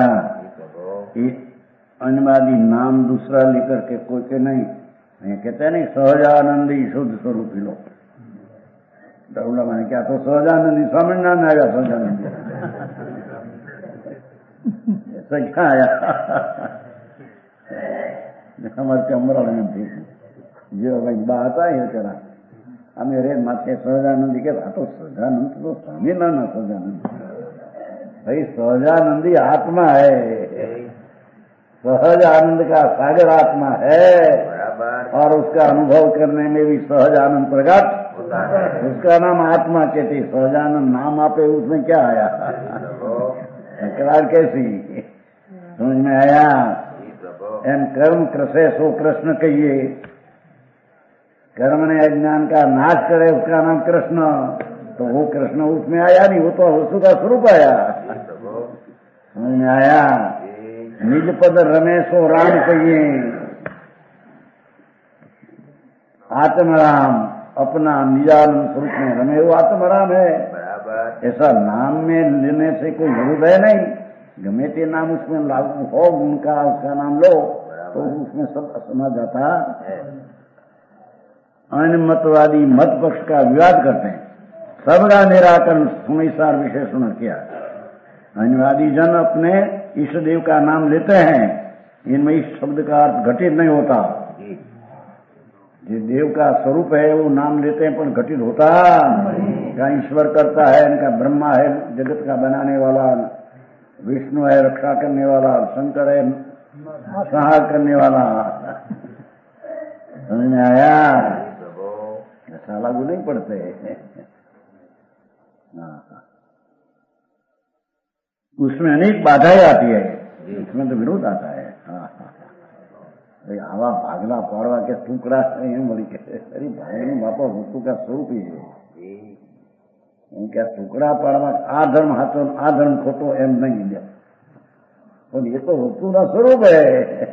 अन्यवादी नाम दूसरा लेकर के कोई के नहीं, ये कहते हैं नहीं सहजानंदी शुद्ध स्वरूप ही लो। डरुला मैंने क्या तो सहजानंदी समझ ना आएगा, सहजानंदी ऐसा क्या आया? हमारे चमरा में जो भाई बात आई है तेरा, हमें रे माथे सहजानंदी के तो सहजानंद तो स्वामी ना सहजानंद भाई सहजानंदी आत्मा है, सहज आनंद का सागर आत्मा है, बराबर और उसका अनुभव करने में भी सहज आनंद प्रकट होता है। उसका नाम आत्मा कहते। सहजानंद नाम आपे उसमें क्या आया, प्रभु तकरार कैसी समझ में आया। जी प्रभु एम कर्म कृषे सो कृष्ण कहिए, कर्म ने अज्ञान का नाश करे उसका नाम कृष्ण, तो वो कृष्ण उसमें आया नहीं, वो तो वस्तु का स्वरूप आया। प्रभु समझ में आया। जी निज पद रमेशो राम कहिए, आत्मराम अपना निजानंद स्वरूप में रमे वो आत्मराम है। बराबर ऐसा नाम में लेने से कोई विरोध है नहीं, गमे ते नाम उसमें लागू हो उनका उसका नाम लो तो उसमें सब समा जाता है। अन्य मतवादी मत पक्ष का विवाद करते हैं, सबका निराकरण सुनिसार विशेषण किया। अन्यवादी जन अपने ईष्ट देव का नाम लेते हैं, इनमें इस शब्द का अर्थ घटित नहीं होता। जी जो देव का स्वरूप है वो नाम लेते हैं, पर घटित होता का ईश्वर करता है, इनका ब्रह्मा है जगत का बनाने वाला, विष्णु है रक्षा करने वाला, शंकर है संहार करने वाला। समझ में आया। प्रभु ऐसा लागू नहीं पड़ते। उसमें अनेक बाधाएं आती है, उसमें तो विरोध आता है। आवा भागला पाड़वा के टुकड़ा एम बोली के अरे भागने बापा वस्तु का स्वरूप ही है, क्या टुकड़ा पाड़वा आ धर्म हाथों आ धर्म खोटो एम नहीं दिया, और ये तो वस्तु का स्वरूप है।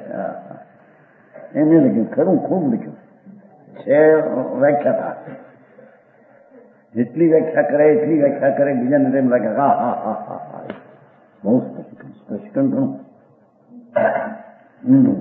एम लिख्યું ખરું खूब लिख्યું છે વ્યાખ્યાતા, જેટલી વ્યાખ્યા કરે એટલી વ્યાખ્યા કરે બીજાને તેમ લાગે હા હા હા હા હા બહુ સ્પષ્ટ ઘણું ઊંડું।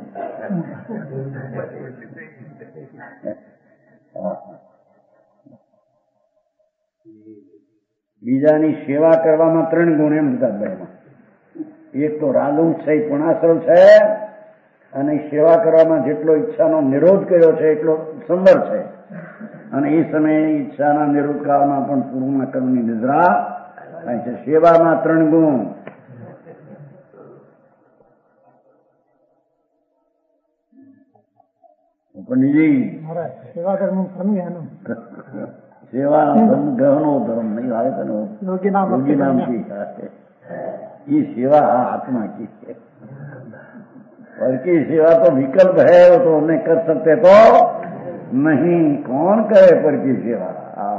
બીજાની સેવા કરવામાં 3 ગુણ એમ બધા ભાઈમાં, એક તો રાગુંછય પુણાસર છે, અને સેવા કરવામાં જેટલો ઈચ્છાનો નિરોધ કર્યો છે એટલો સંવર છે, અને એ સમયે ઈચ્છાના નિરોધ કાળમાં પણ પૂર્ણ કર્મની નિદ્રા થાય છે। સેવામાં 3 ગુણ। पंडित जी सेवा धर्म कर्म ज्ञानम, सेवा धर्म गहनो धर्म नहीं आए तो योगी नाम की ये सेवा आत्मा की है, और की सेवा तो विकल्प है, वो तो नहीं कर सकते तो नहीं, कौन करे पर की सेवा।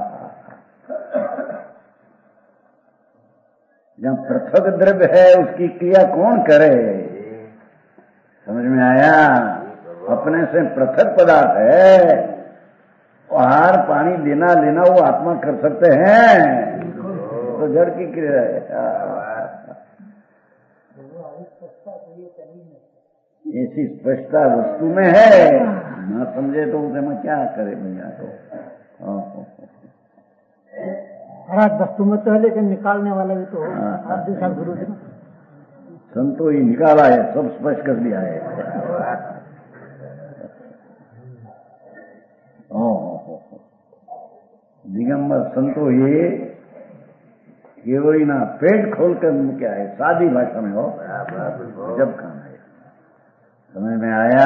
जब पृथक द्रव्य है उसकी क्रिया कौन करे, समझ में आया। अपने से पृथक पदार्थ है, आहार पानी देना लेना वो आत्मा कर सकते हैं, तो जड़ की क्रिया है। ऐसी स्पष्टता वस्तु में है, ना समझे तो उसे में क्या करे भैया। तो महाराज वस्तु में तो है, लेकिन निकालने वाला भी तो आप जैसा गुरु जी संतो ही निकाला है, सब स्पष्ट कर दिया है। दिगंबर संतो ये केवल ना पेट खोलकर क्या है, सादी भाषा में हो जब खाना है। समझ में आया।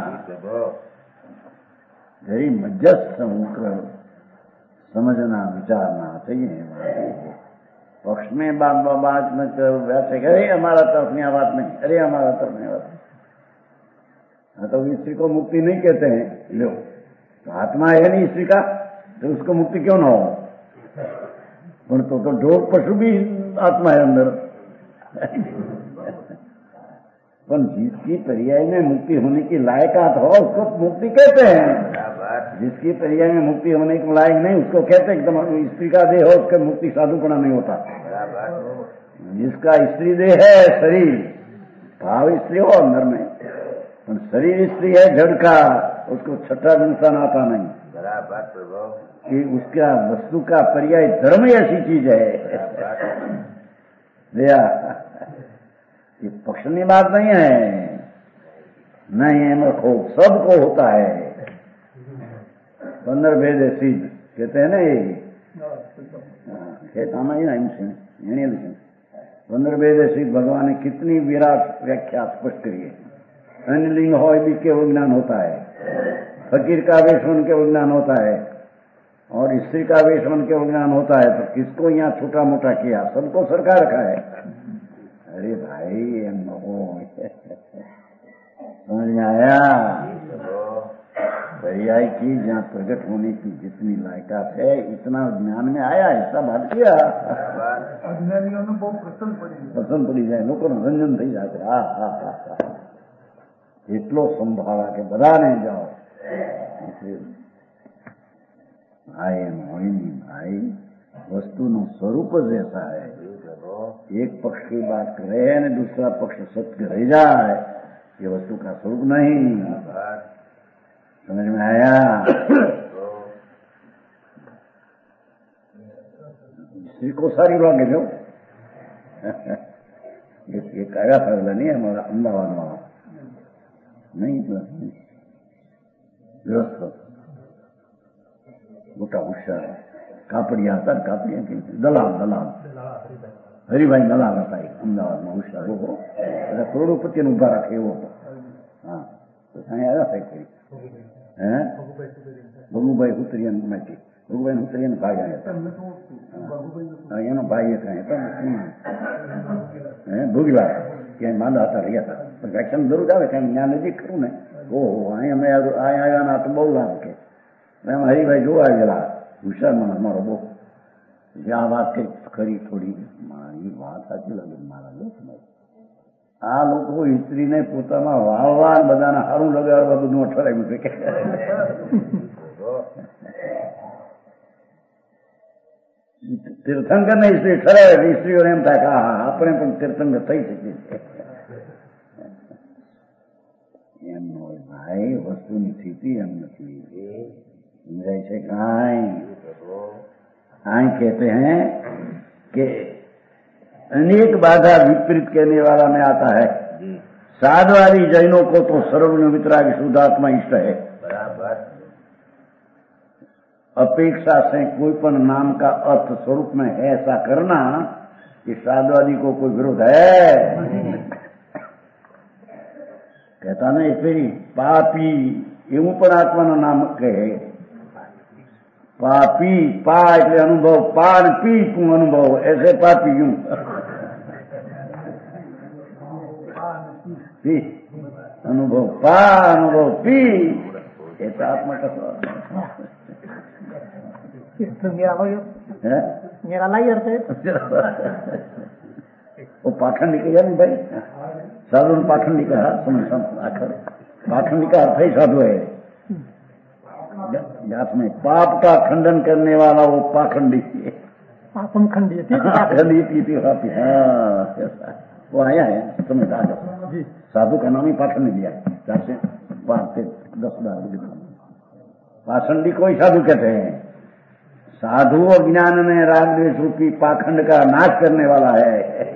जरी मध्यस्थ होकर समझना विचारना चाहिए। पक्ष में बात न कर, वैसे अरे हमारा तरफ नहीं बात नहीं, अरे हमारा तरफ नहीं बात। हाँ तो स्त्री को मुक्ति नहीं कहते हैं, लो तो आत्मा है नहीं स्त्री का, तो उसको मुक्ति क्यों ना हो। तो ढोर पशु भी आत्मा है अंदर। पर जिसकी पर्याय में मुक्ति होने की लायकात हो उसको मुक्ति कहते हैं, जिसकी पर्याय में मुक्ति होने के लायक नहीं उसको कहते हैं एकदम स्त्री का देह हो उसका मुक्ति साधुपना नहीं होता। जिसका स्त्री देह है, शरीर भाव स्त्री हो अंदर में, पर शरीर स्त्री है जड़ का, उसको छठा इंसान आता नहीं। बराबर प्रभु कि उसका वस्तु का पर्याय धर्म ऐसी चीज है। ये पक्षनी बात नहीं है, नहीं है रखो, सबको होता है। 15 भेद सिद्ध कहते हैं ना, ये खेत आना ही ना पंद्रवेदेशी भगवान ने कितनी विराट व्याख्या स्पष्ट करी है। अन्यलिंग हो भी केवल ज्ञान होता है, फकीर का वेश होने केवल ज्ञान होता है, और स्त्री का वेश होने केवल ज्ञान होता है। तो किसको यहाँ छोटा मोटा किया, सबको सरका रखा है। अरे भाई समझ में आया? पर्याय की जहाँ प्रकट होने की जितनी लायकात है इतना ज्ञान में आया, ऐसा बात किया અજ્ઞાનીઓને બહુ પ્રસન્ન પડી જાય. પસંદ પડી જાય, લોકોનું રંજન થઈ જાય. હા હા હા હા, એટલો સંભાળા કે બધાને જાઓ. भाई मोहिनी भाई, वस्तुનું સ્વરૂપ જ ऐसा है, एक पक्ष की बात करे न दूसरा पक्ष सत्य रह जाए, ये वस्तु का स्वरूप नहीं. समझ में आया? श्री को सारी वागे जो ये काया फरला नहीं हमारा अमदावाद वाला नहीं, व्यवस्था मोटा होशियार कापड़िया હતા, કાપડિયા કે દલાલ હરિભાઈ દલાલ હતા અમદાવાદમાં, હોશિયાર લોકો બધા કરોડોપતિને ઉભા રાખે એવો હતો. હા, તો ત્યાં આવ્યા સાહેબ કરી હે ભગુભાઈ હુતરિયાને માહિતી, ભગુભાઈ હુતરિયાને ભાઈ આવ્યા, એનો ભાઈ એક હતા હે ભોગીવા, ક્યાંય માંદા હતા રહ્યા હતા, પણ વ્યાખ્યાન જરૂર આવે કાંઈ ત્યાં નજીક ખરું ને. ઓહો, અહીં અમે આવ્યા ના તો બહુ લાભ કે એમ હરિભાઈ જોવા ગયેલા, હોશિયાર માણસ મારો બહુ. જે આ વાત કઈ ખરી થોડી, મારી વાત સાચી લાગે મારા લોકો. આ લોકો સ્ત્રીને પોતાના વાળવા બધાને સારું લગાડવા બધું અઠવાડિયું છે કે તીર્થંકર ને સ્ત્રી ઠરાવે, સ્ત્રીઓને એમ થાય કે હા આપણે પણ તીર્થંકર થઈ શકીએ છીએ. એમ હોય ભાઈ, વસ્તુની સ્થિતિ એમ નથી. समझाई से कहां कहते हैं कि अनेक बाधा विपरीत कहने वाला में आता है. साधवादी जैनों को तो सर्वज्ञ वितरागी शुद्धात्मा इष्ट है. अपेक्षा से कोई पण नाम का अर्थ स्वरूप में है ऐसा करना, कि साधवादी को कोई विरोध है. कहता ना फिर पापी એવું પણ આત્માનું નામ કહે. पापी, पा એટલે અનુભવ, પાન પી તું અનુભવ, ऐसे पापी यूं पी अनुभव, पा अनुभव पी, ऐसा आत्मा का मेरा लाइयर थे वो पाखंडी कहा नहीं भाई, साधु ने पाखंडी कहा. आखिर पाखंडी का अर्थ ही साधु है. जात में पाप का खंडन करने वाला वो पाखंडी, पापम खंडी वो आया है समझदार. साधु का नाम ही पाखंडी दिया है. 410 पाखंडी कोई साधु कहते हैं. साधु ज्ञान में राग द्वेष रूपी पाखंड का नाश करने वाला है.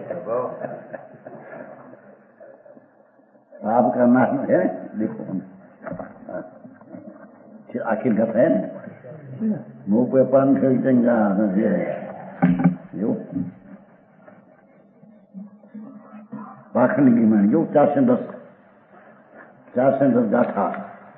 पाप का नाश है. देखो आखिर गत है ना, मुंह पे पान खरीदेंगा जो पाखंड की मान जो 410 गाथा,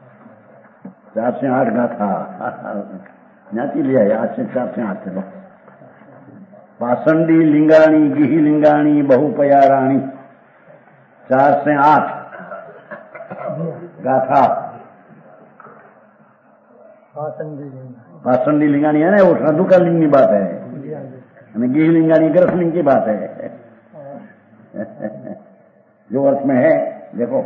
408 गाथा ज्ञाति लिया है. 8 से 408 चलो. पाषंडी लिंगाणी गिही लिंगाणी बहुपयाराणी 4 से 8 गाथा. पाषंडी लिंगानी है ना, वो साधु का लिंग की बात है, गिह लिंगानी ग्रस लिंग की बात है. जो अर्थ में है देखो,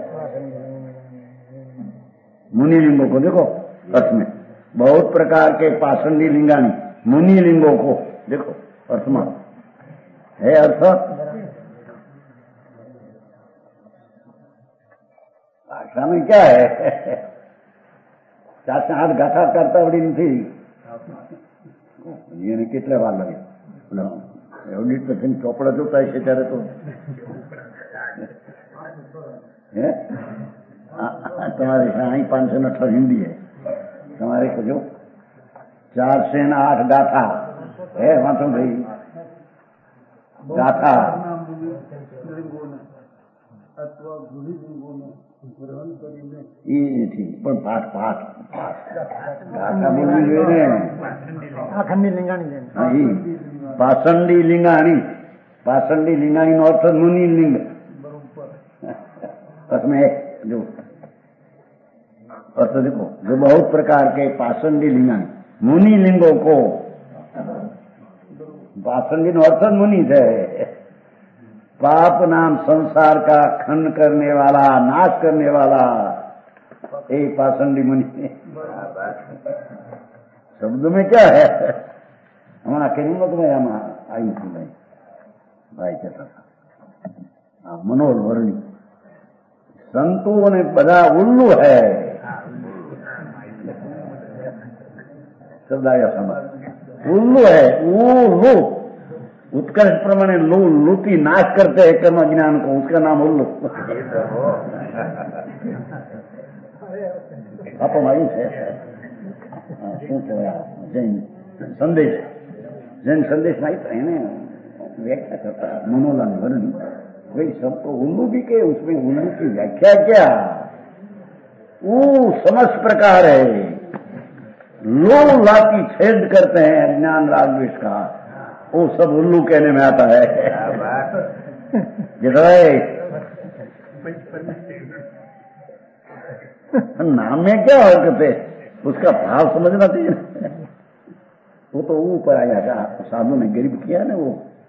मुनि लिंगों को देखो अर्थ में, बहुत प्रकार के पाषंडी लिंगानी मुनि लिंगों को देखो अर्थ में है. अर्थ भाषा में क्या है? 4 से 8 ગાથા કરતા આવડી નથી. એને કેટલા વાર લાગે? એવડી તો થઈને ચોપડા જોતા છે ત્યારે તો તમારે અહીં 518 हिंदी है, તમારે જો 4 से 8 ગાથા है વાંચો ભાઈ. ગાથા लिंगोने अथवा गुणी लिंगोने ग्रहण કરીને એ ઠીક પણ પાઠ ભાષા બોલવી જોઈએ ને. અખંડી લિંગાણી છે. હા એ પાષંડી લિંગાણી. पाषंडी लिंगाणी નો अर्थ मुनि लिंग. उसमें जो अर्थ देखो, जो बहुत प्रकार के पाषंडी लिंगाणी मुनि लिंगों को, पाषंडी नो अर्थ मुनि है. पाप नाम संसार का खंड करने वाला, नाश करने वाला, ये पाषंडी मुनि. शब्द में क्या है? हमारा किरणों में हम आई थी भाई कहता था मनोहर वर्णी संतों ने बड़ा उल्लू है. शब्द आया समझ. उल्लू है. उल्लू उत्कर्ष प्रमाणे लू लूटी नाश करते हैं कर्म ज्ञान को, उसका नाम उल्लू. आप हमारी है जैन संदेश, जैन संदेश में है ना व्याख्या करता मनोलाल वर्णी. वही सबको उल्लू भी के, उसमें उल्लू की व्याख्या क्या? वो समस्त प्रकार है. लो लाती छेद करते हैं अज्ञान राग द्वेष का, वो सब उल्लू कहने में आता है. नाम में क्या हरकत है, उसका भाव समझना चाहिए. वो तो ऊपर आया था, साधु ने गरीब किया ना, वो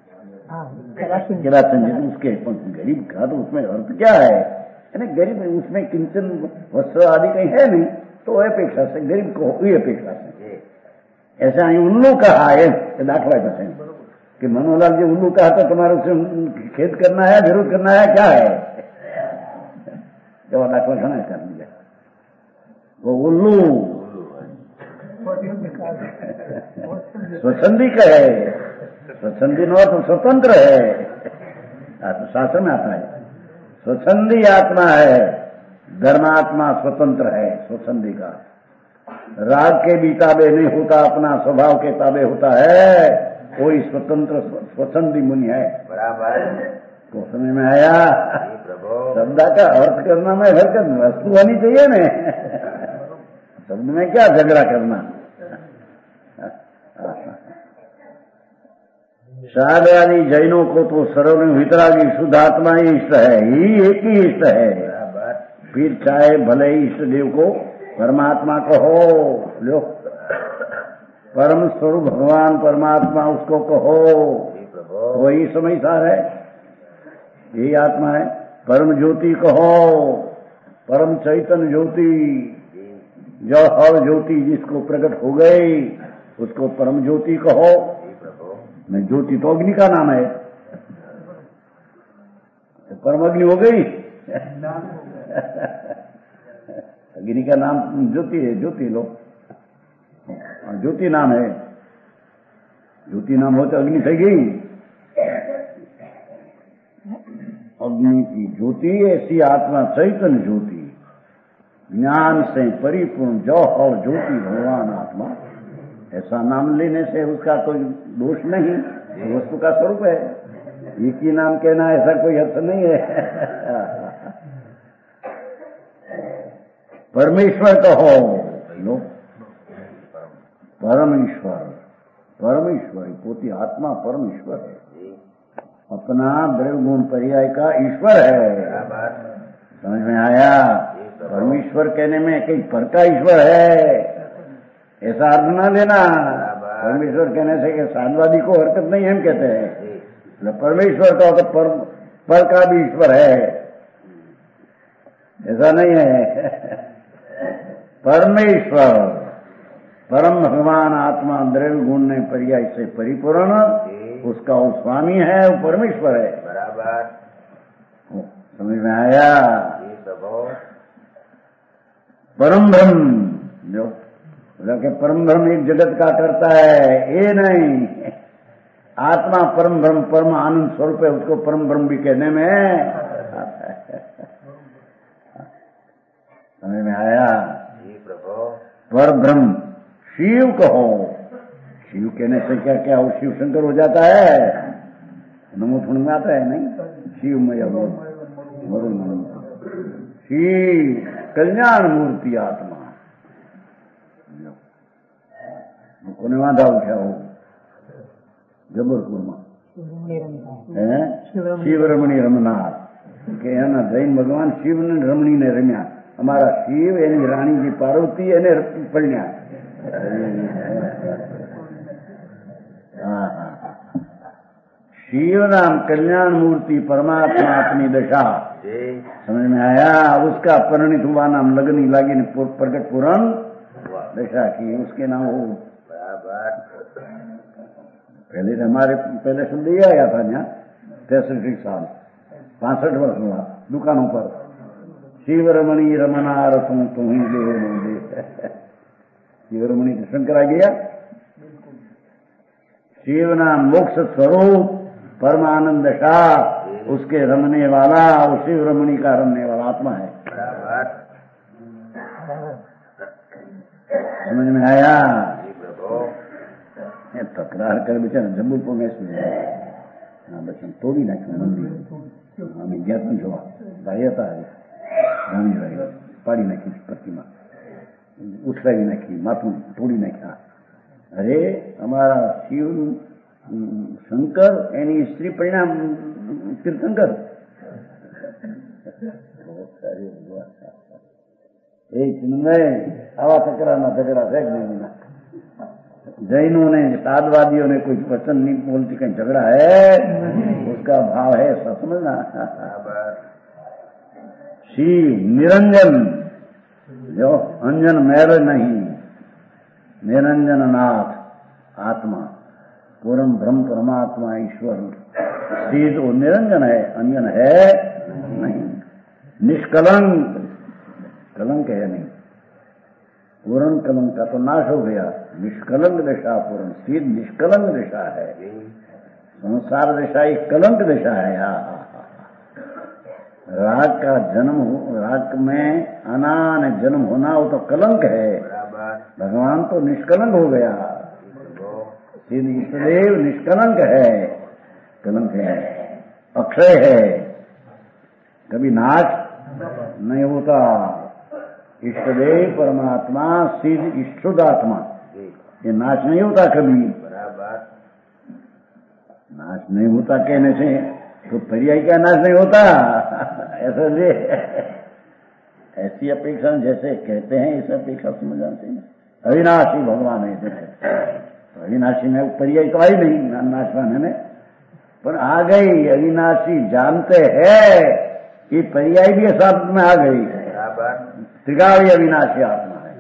किरासन जी उसके गरीब का, तो उसमें अर्थ क्या है? गरीब उसमें किंचन वस्त्र आदि कहीं है नहीं, तो अपेक्षा से गरीब को हुई अपेक्षा से ऐसा ही उल्लू कहा है. दाखला कहते हैं कि मनोहरलाल जी उल्लू कहा तो तुम्हारे उससे खेद करना है, विरोध करना है, क्या है? जो दाखला सुना कर दिया वो उल्लू स्वच्छंदी का है. स्वच्छंदी नो तो स्वतंत्र है, तो शासन में आता है. स्वच्छंदी आत्मा है, धर्मात्मा स्वतंत्र है. स्वच्छंदी का राग के भी ताबे नहीं होता, अपना स्वभाव के ताबे होता है. कोई स्वतंत्र स्वच्छंदी मुनि है. बराबर तो समझ में आया? शब्द का अर्थ करना में हरकत, वस्तु होनी चाहिए ना. शब्द में क्या झगड़ा करना? शादवादी जैनों को तो सर्व वितरागी शुद्ध आत्मा ही इष्ट है, ही एक ही इष्ट है. फिर चाहे भले इष्ट देव को परमात्मा कहो, लो परम स्वरूप भगवान परमात्मा उसको कहो, वही समझदार है, यही आत्मा है. परम ज्योति कहो, परम चैतन्य ज्योति, जो हर ज्योति जिसको प्रकट हो गई उसको परम ज्योति कहो. मैं ज्योति तो अग्नि का नाम है, परम अग्नि हो गई. अग्नि का नाम ज्योति है, ज्योति लो, ज्योति नाम है. ज्योति नाम हो तो अग्नि थी गई. अग्नि की ज्योति ऐसी आत्मा चैतन्य ज्योति, ज्ञान से परिपूर्ण जो और ज्योति भगवान आत्मा. ऐसा नाम लेने से उसका कोई दोष नहीं, वस्तु का स्वरूप है. एक ही नाम कहना ऐसा कोई अर्थ नहीं है. परमेश्वर कहो, लो परमेश्वर, परमेश्वर पोती आत्मा परमेश्वर है, अपना द्रव्य गुण पर्याय का ईश्वर है. समझ में आया? परमेश्वर कहने में कहीं पर का ईश्वर है ऐसा अर्थ न लेना. परमेश्वर कहने से कि साधवादी को हरकत नहीं हम कहते हैं. परमेश्वर का तो पर का भी ईश्वर है, ऐसा नहीं है. परमेश्वर परम भगवान आत्मा द्रव्य गुण ने पर्याय से परिपूर्ण, उसका वो स्वामी है, वो परमेश्वर है. बराबर समझ में आया? परम ब्रह्म जो कि परम ब्रह्म एक जगत का करता है, ये नहीं. आत्मा परम ब्रह्म परम आनंद स्वरूप है, उसको परम ब्रह्म भी कहने में आता है. समझ में आया? पर ब्रह्म शिव कहो. शिव कहने से क्या क्या वो शिव शंकर हो जाता है? नमो थोड़ी में आता है नहीं, शिव मय वरुण शिव कल्याण मूर्ति आत्मा कोने वादा उठा हो जबलपुर में शिव रमणी रमनाथ કે એના જૈન ભગવાન શિવ ને રમણી ને રમ્યા, અમારા શિવ એની રાણીજી પાર્વતી એને પરણ્યા. शिव नाम कल्याण मूर्ति परमात्मा अपनी दशा समझ में आया. उसका परिणित हुआ नाम लगनी लागी ने प्रकट पूरण दशा की, उसके नाम हो. पहले हमारे पहले शब्द ये आया था यहाँ 63 साल 65 वर्ष हुआ दुकानों पर शिव रमणी रमनार तुम ही दे. शिव रमणी शंकर आ गया. शिव नाम मोक्ष स्वरूप परमानंद शाह उसके रमने वाला और शिव रमणी का रमने वाला आत्मा है. समझ में आया. तकरार कर बेचारा जबलपुर में बच्चन तोड़ी नाख्યું મંદિર અમે ગયા પણ જોવા ભાઈ હતા રામીભાઈ પાડી નાખી પ્રતિમા ઉઠાવી નાખી માથું તોડી નાખ્યા. અરે અમારા શિવ શંકર એની સ્ત્રી પરિણામ તીર્થંકર. એ ચિન્મય આવા તકરારના ઝઘડા છે જ નહીં. जैनों ने साधवादियों ने कुछ वचन नहीं बोलती, कहीं झगड़ा है उसका भाव है सब समझना. शिव निरंजन जो अंजन मैल नहीं, निरंजन नाथ आत्मा पूर्ण ब्रह्म परमात्मा ईश्वर. शिव वो निरंजन है, अंजन है नहीं. निष्कलंक कलंक है नहीं. पूर्ण कलंक का तो नाश हो गया. निष्कलंक दशा पूर्ण सीध निष्कलंक दशा है. संसार दशा एक कलंक दशा है. राग का जन्म राग में अनान जन्म होना वो तो कलंक है. भगवान तो निष्कलंक हो गया. सीध ईष्टदेव निष्कलंक है, कलंक है, अक्षय है, कभी नाश नहीं होता. इष्टदेव परमात्मा सिद्ध ईश्वरात्मा ये नाश नहीं होता कभी. नाश नहीं होता कहने से तो पर्याय का नाश नहीं होता. ऐसा ले ऐसी अपेक्षा जैसे कहते हैं इस अपेक्षा समझ जाते हैं. अविनाशी भगवान है जैसे अविनाशी में पर्याय तो आई नहीं नाशवान है पर आ गई. अविनाशी जानते हैं ये पर्याय भी शब्द में आ गई. त्रिकाली अविनाशी आत्मा है.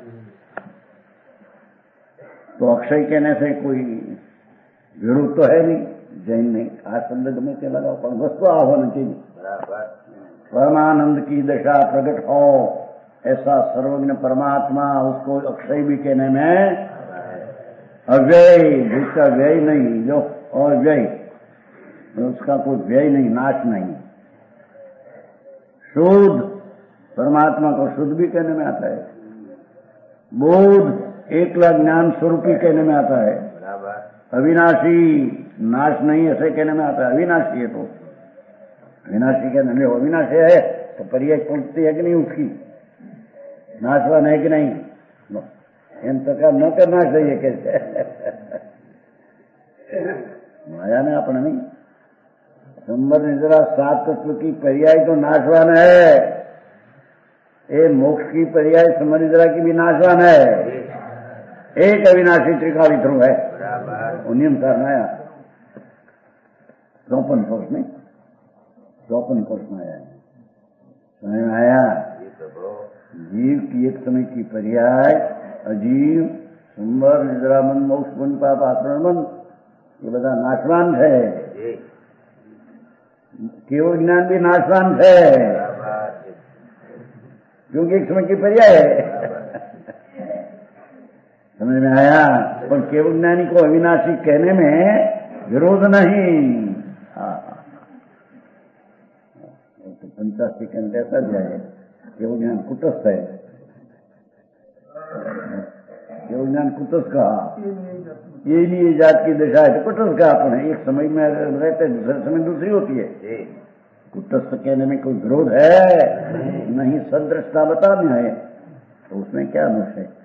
तो अक्षय कहने से कोई विरोध तो है नहीं. जैन ने आ शब्द में के लगा पर वस्तु आ होना चाहिए. परमानंद की दशा प्रकट हो ऐसा सर्वज्ञ परमात्मा उसको अक्षय भी कहने में अव्यय जिसका व्यय नहीं जो अव्यय उसका कोई व्यय नहीं नाश नहीं. शुद्ध परमात्मा को शुद्ध भी कहने में आता है. बोध एकला ज्ञान स्वरूपी कहने में आता है. अविनाशी नाश नहीं ऐसे कहने में आता है. अविनाशी है तो अविनाशी कहने में अविनाशी है तो पर्याय पहुंचती है कि नहीं उसकी. नाशवान है कि नहीं एम तक न करना चाहिए कैसे. माया ने अपने नहीं संबर निद्रा 7 तत्व की पर्याय तो नाशवान है. ये मोक्ष की पर्याय समनिद्रा की भी नाशवान है. एक अविनाशी त्रिकाली ध्रुव है. नियम सारनाया 54 वर्ष में 54 वर्ष में आया. समझ में आया. जीव की एक समय की पर्याय अजीव संबर निद्रा मन मोक्ष पुण्य पाप आचरण मन ये બધા नाशवान है. केवल ज्ञान भी नाशवान है क्योंकि एक समय की पर्याय है. समझ में आया. पर केवल ज्ञानी को अविनाशी कहने में विरोध नहीं. तो 50 सेकंड ऐसा जाए केवल ज्ञान कुटस्थ है. योग ज्ञान कुटस्थ कहा, ये नहीं ये जात की दशा है तो कुटस्थ कहा आपने। एक समय में रहते दूसरे समय दूसरी होती है। कुटस्थ कहने में कोई विरोध है नहीं, सदृशता बताना है तो उसमें क्या दोष है।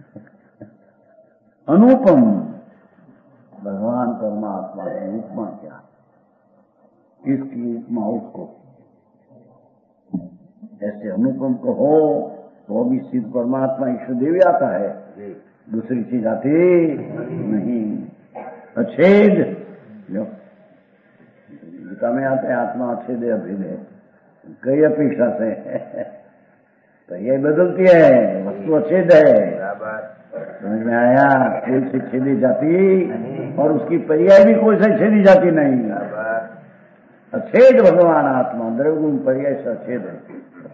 अनुपम भगवान परमात्मा की उपमा क्या, इसकी उपमा उसको ऐसे अनुपम को हो तो भी सिद्ध परमात्मा ईश्वर देवी आता है, दूसरी चीज आती नहीं। अछेद जो गीता में आते हैं आत्मा अछेद है अभेद है, कई अपेक्षा से तो ये बदलती है, वस्तु अछेद है। समझ में आया, कोई से छेदी जाती और उसकी पर्याय भी कोई से छेदी जाती नहीं। अछेद भगवान आत्मा द्रव्य पर्याय से अछेद है।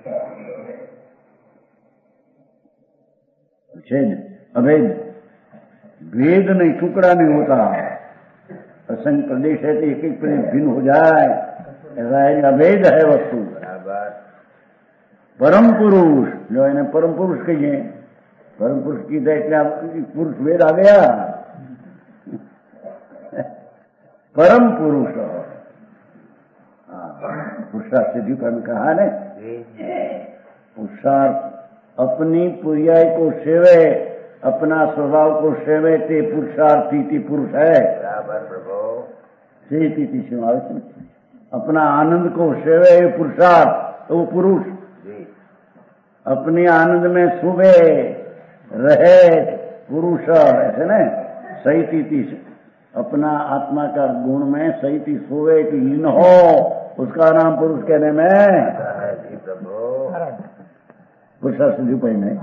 अछेद अभेद, भेद नहीं, टुकड़ा नहीं होता। असंख्य प्रदेश है तो एक एक प्रदेश भिन्न हो जाए, ऐसा है अभेद है वस्तु। परम पुरुष जो इन्हें परम पुरुष कहिए, परम पुरुष की देखने पुरुष वेद आ गया। परम पुरुष पुरुषार्थ सिद्धि का कहा ने, पुरुषार्थ अपनी पुर्याय को सेवे, अपना स्वभाव को सेवे ते पुरुषार्थी पुरुष है। अपना आनंद को सेवे पुरुषार्थ तो पुरुष, अपने आनंद में सुबह रहे पुरुष, ऐसे न सही तीति अपना आत्मा का गुण में सही थी सोवे की लीन हो, उसका नाम पुरुष कहने में पुरुषा से जुपाई में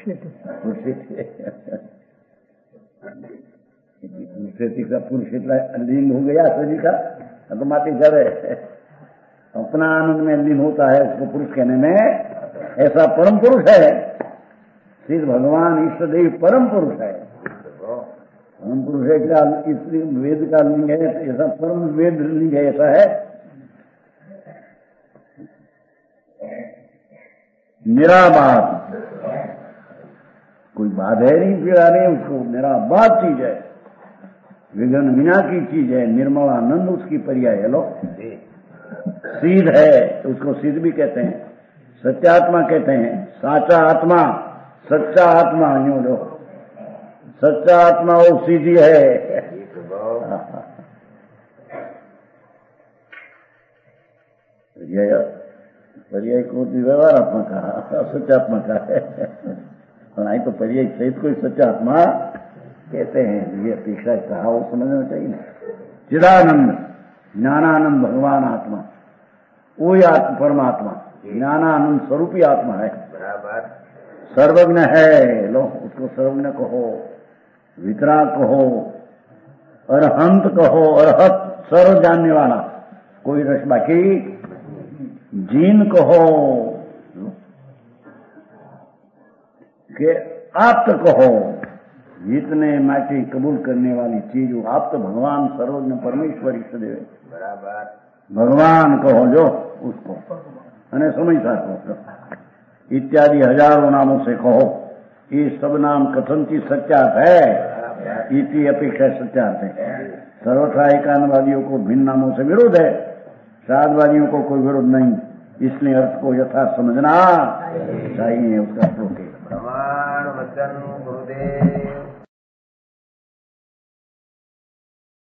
पुरुष लीन हो गया सभी का तो माटी करे, अपना आनंद में लीन होता है उसको पुरुष कहने में, ऐसा परम पुरुष है। श्री भगवान ईश्वर देव परम पुरुष है। परम पुरुष है क्या, इसलिए वेद का लिंग है, ऐसा परम वेद लिंग है, ऐसा है। निराबाद, कोई बाधा नहीं पीड़ा नहीं उसको, निराबाद चीज है, विघ्न बिना की चीज है, निर्मल आनंद उसकी पर्याय है। लो सीध है तो उसको सीध भी कहते हैं, सत्यात्मा कहते हैं, साचा आत्मा, सच्चा आत्मा, यूं लो सच्चा आत्मा वो सीधी है। पर्याय को व्यवहार आत्मा का, सच्चात्मा का है, नहीं तो पर्याय सहित कोई सच्चात्मा कहते हैं। ये अपेक्षा कहा वो समझना चाहिए ना। चिदानंद ज्ञानानंद भगवान आत्मा, वही आत्मा परमात्मा ज्ञानानंद स्वरूपी आत्मा है, सर्वज्ञ है। लो उसको सर्वज्ञ कहो, वितराग कहो, अरहंत कहो, अरहत सर्व जानने वाला, कोई रस बाकी जीन कहो कि आप्त कहो, जितने माटी कबूल करने वाली चीज वो आप तो भगवान सर्वज्ञ परमेश्वर ईष्टदेव भगवान कहो जो उसको અને સમજતા કહો इत्यादि हजारों नामों से कहो, ये सब नाम कथनची सत्यार्थ है, इति अपेक्षा सत्यार्थ है। सर्वथा एकांतवादियों को भिन्न नामों से विरोध है, श्राद्धवादियों को कोई विरोध नहीं, इसलिए अर्थ को यथार्थ समझना चाहिए। उसका श्लोक है। प्रमाण वचन गुरुदेव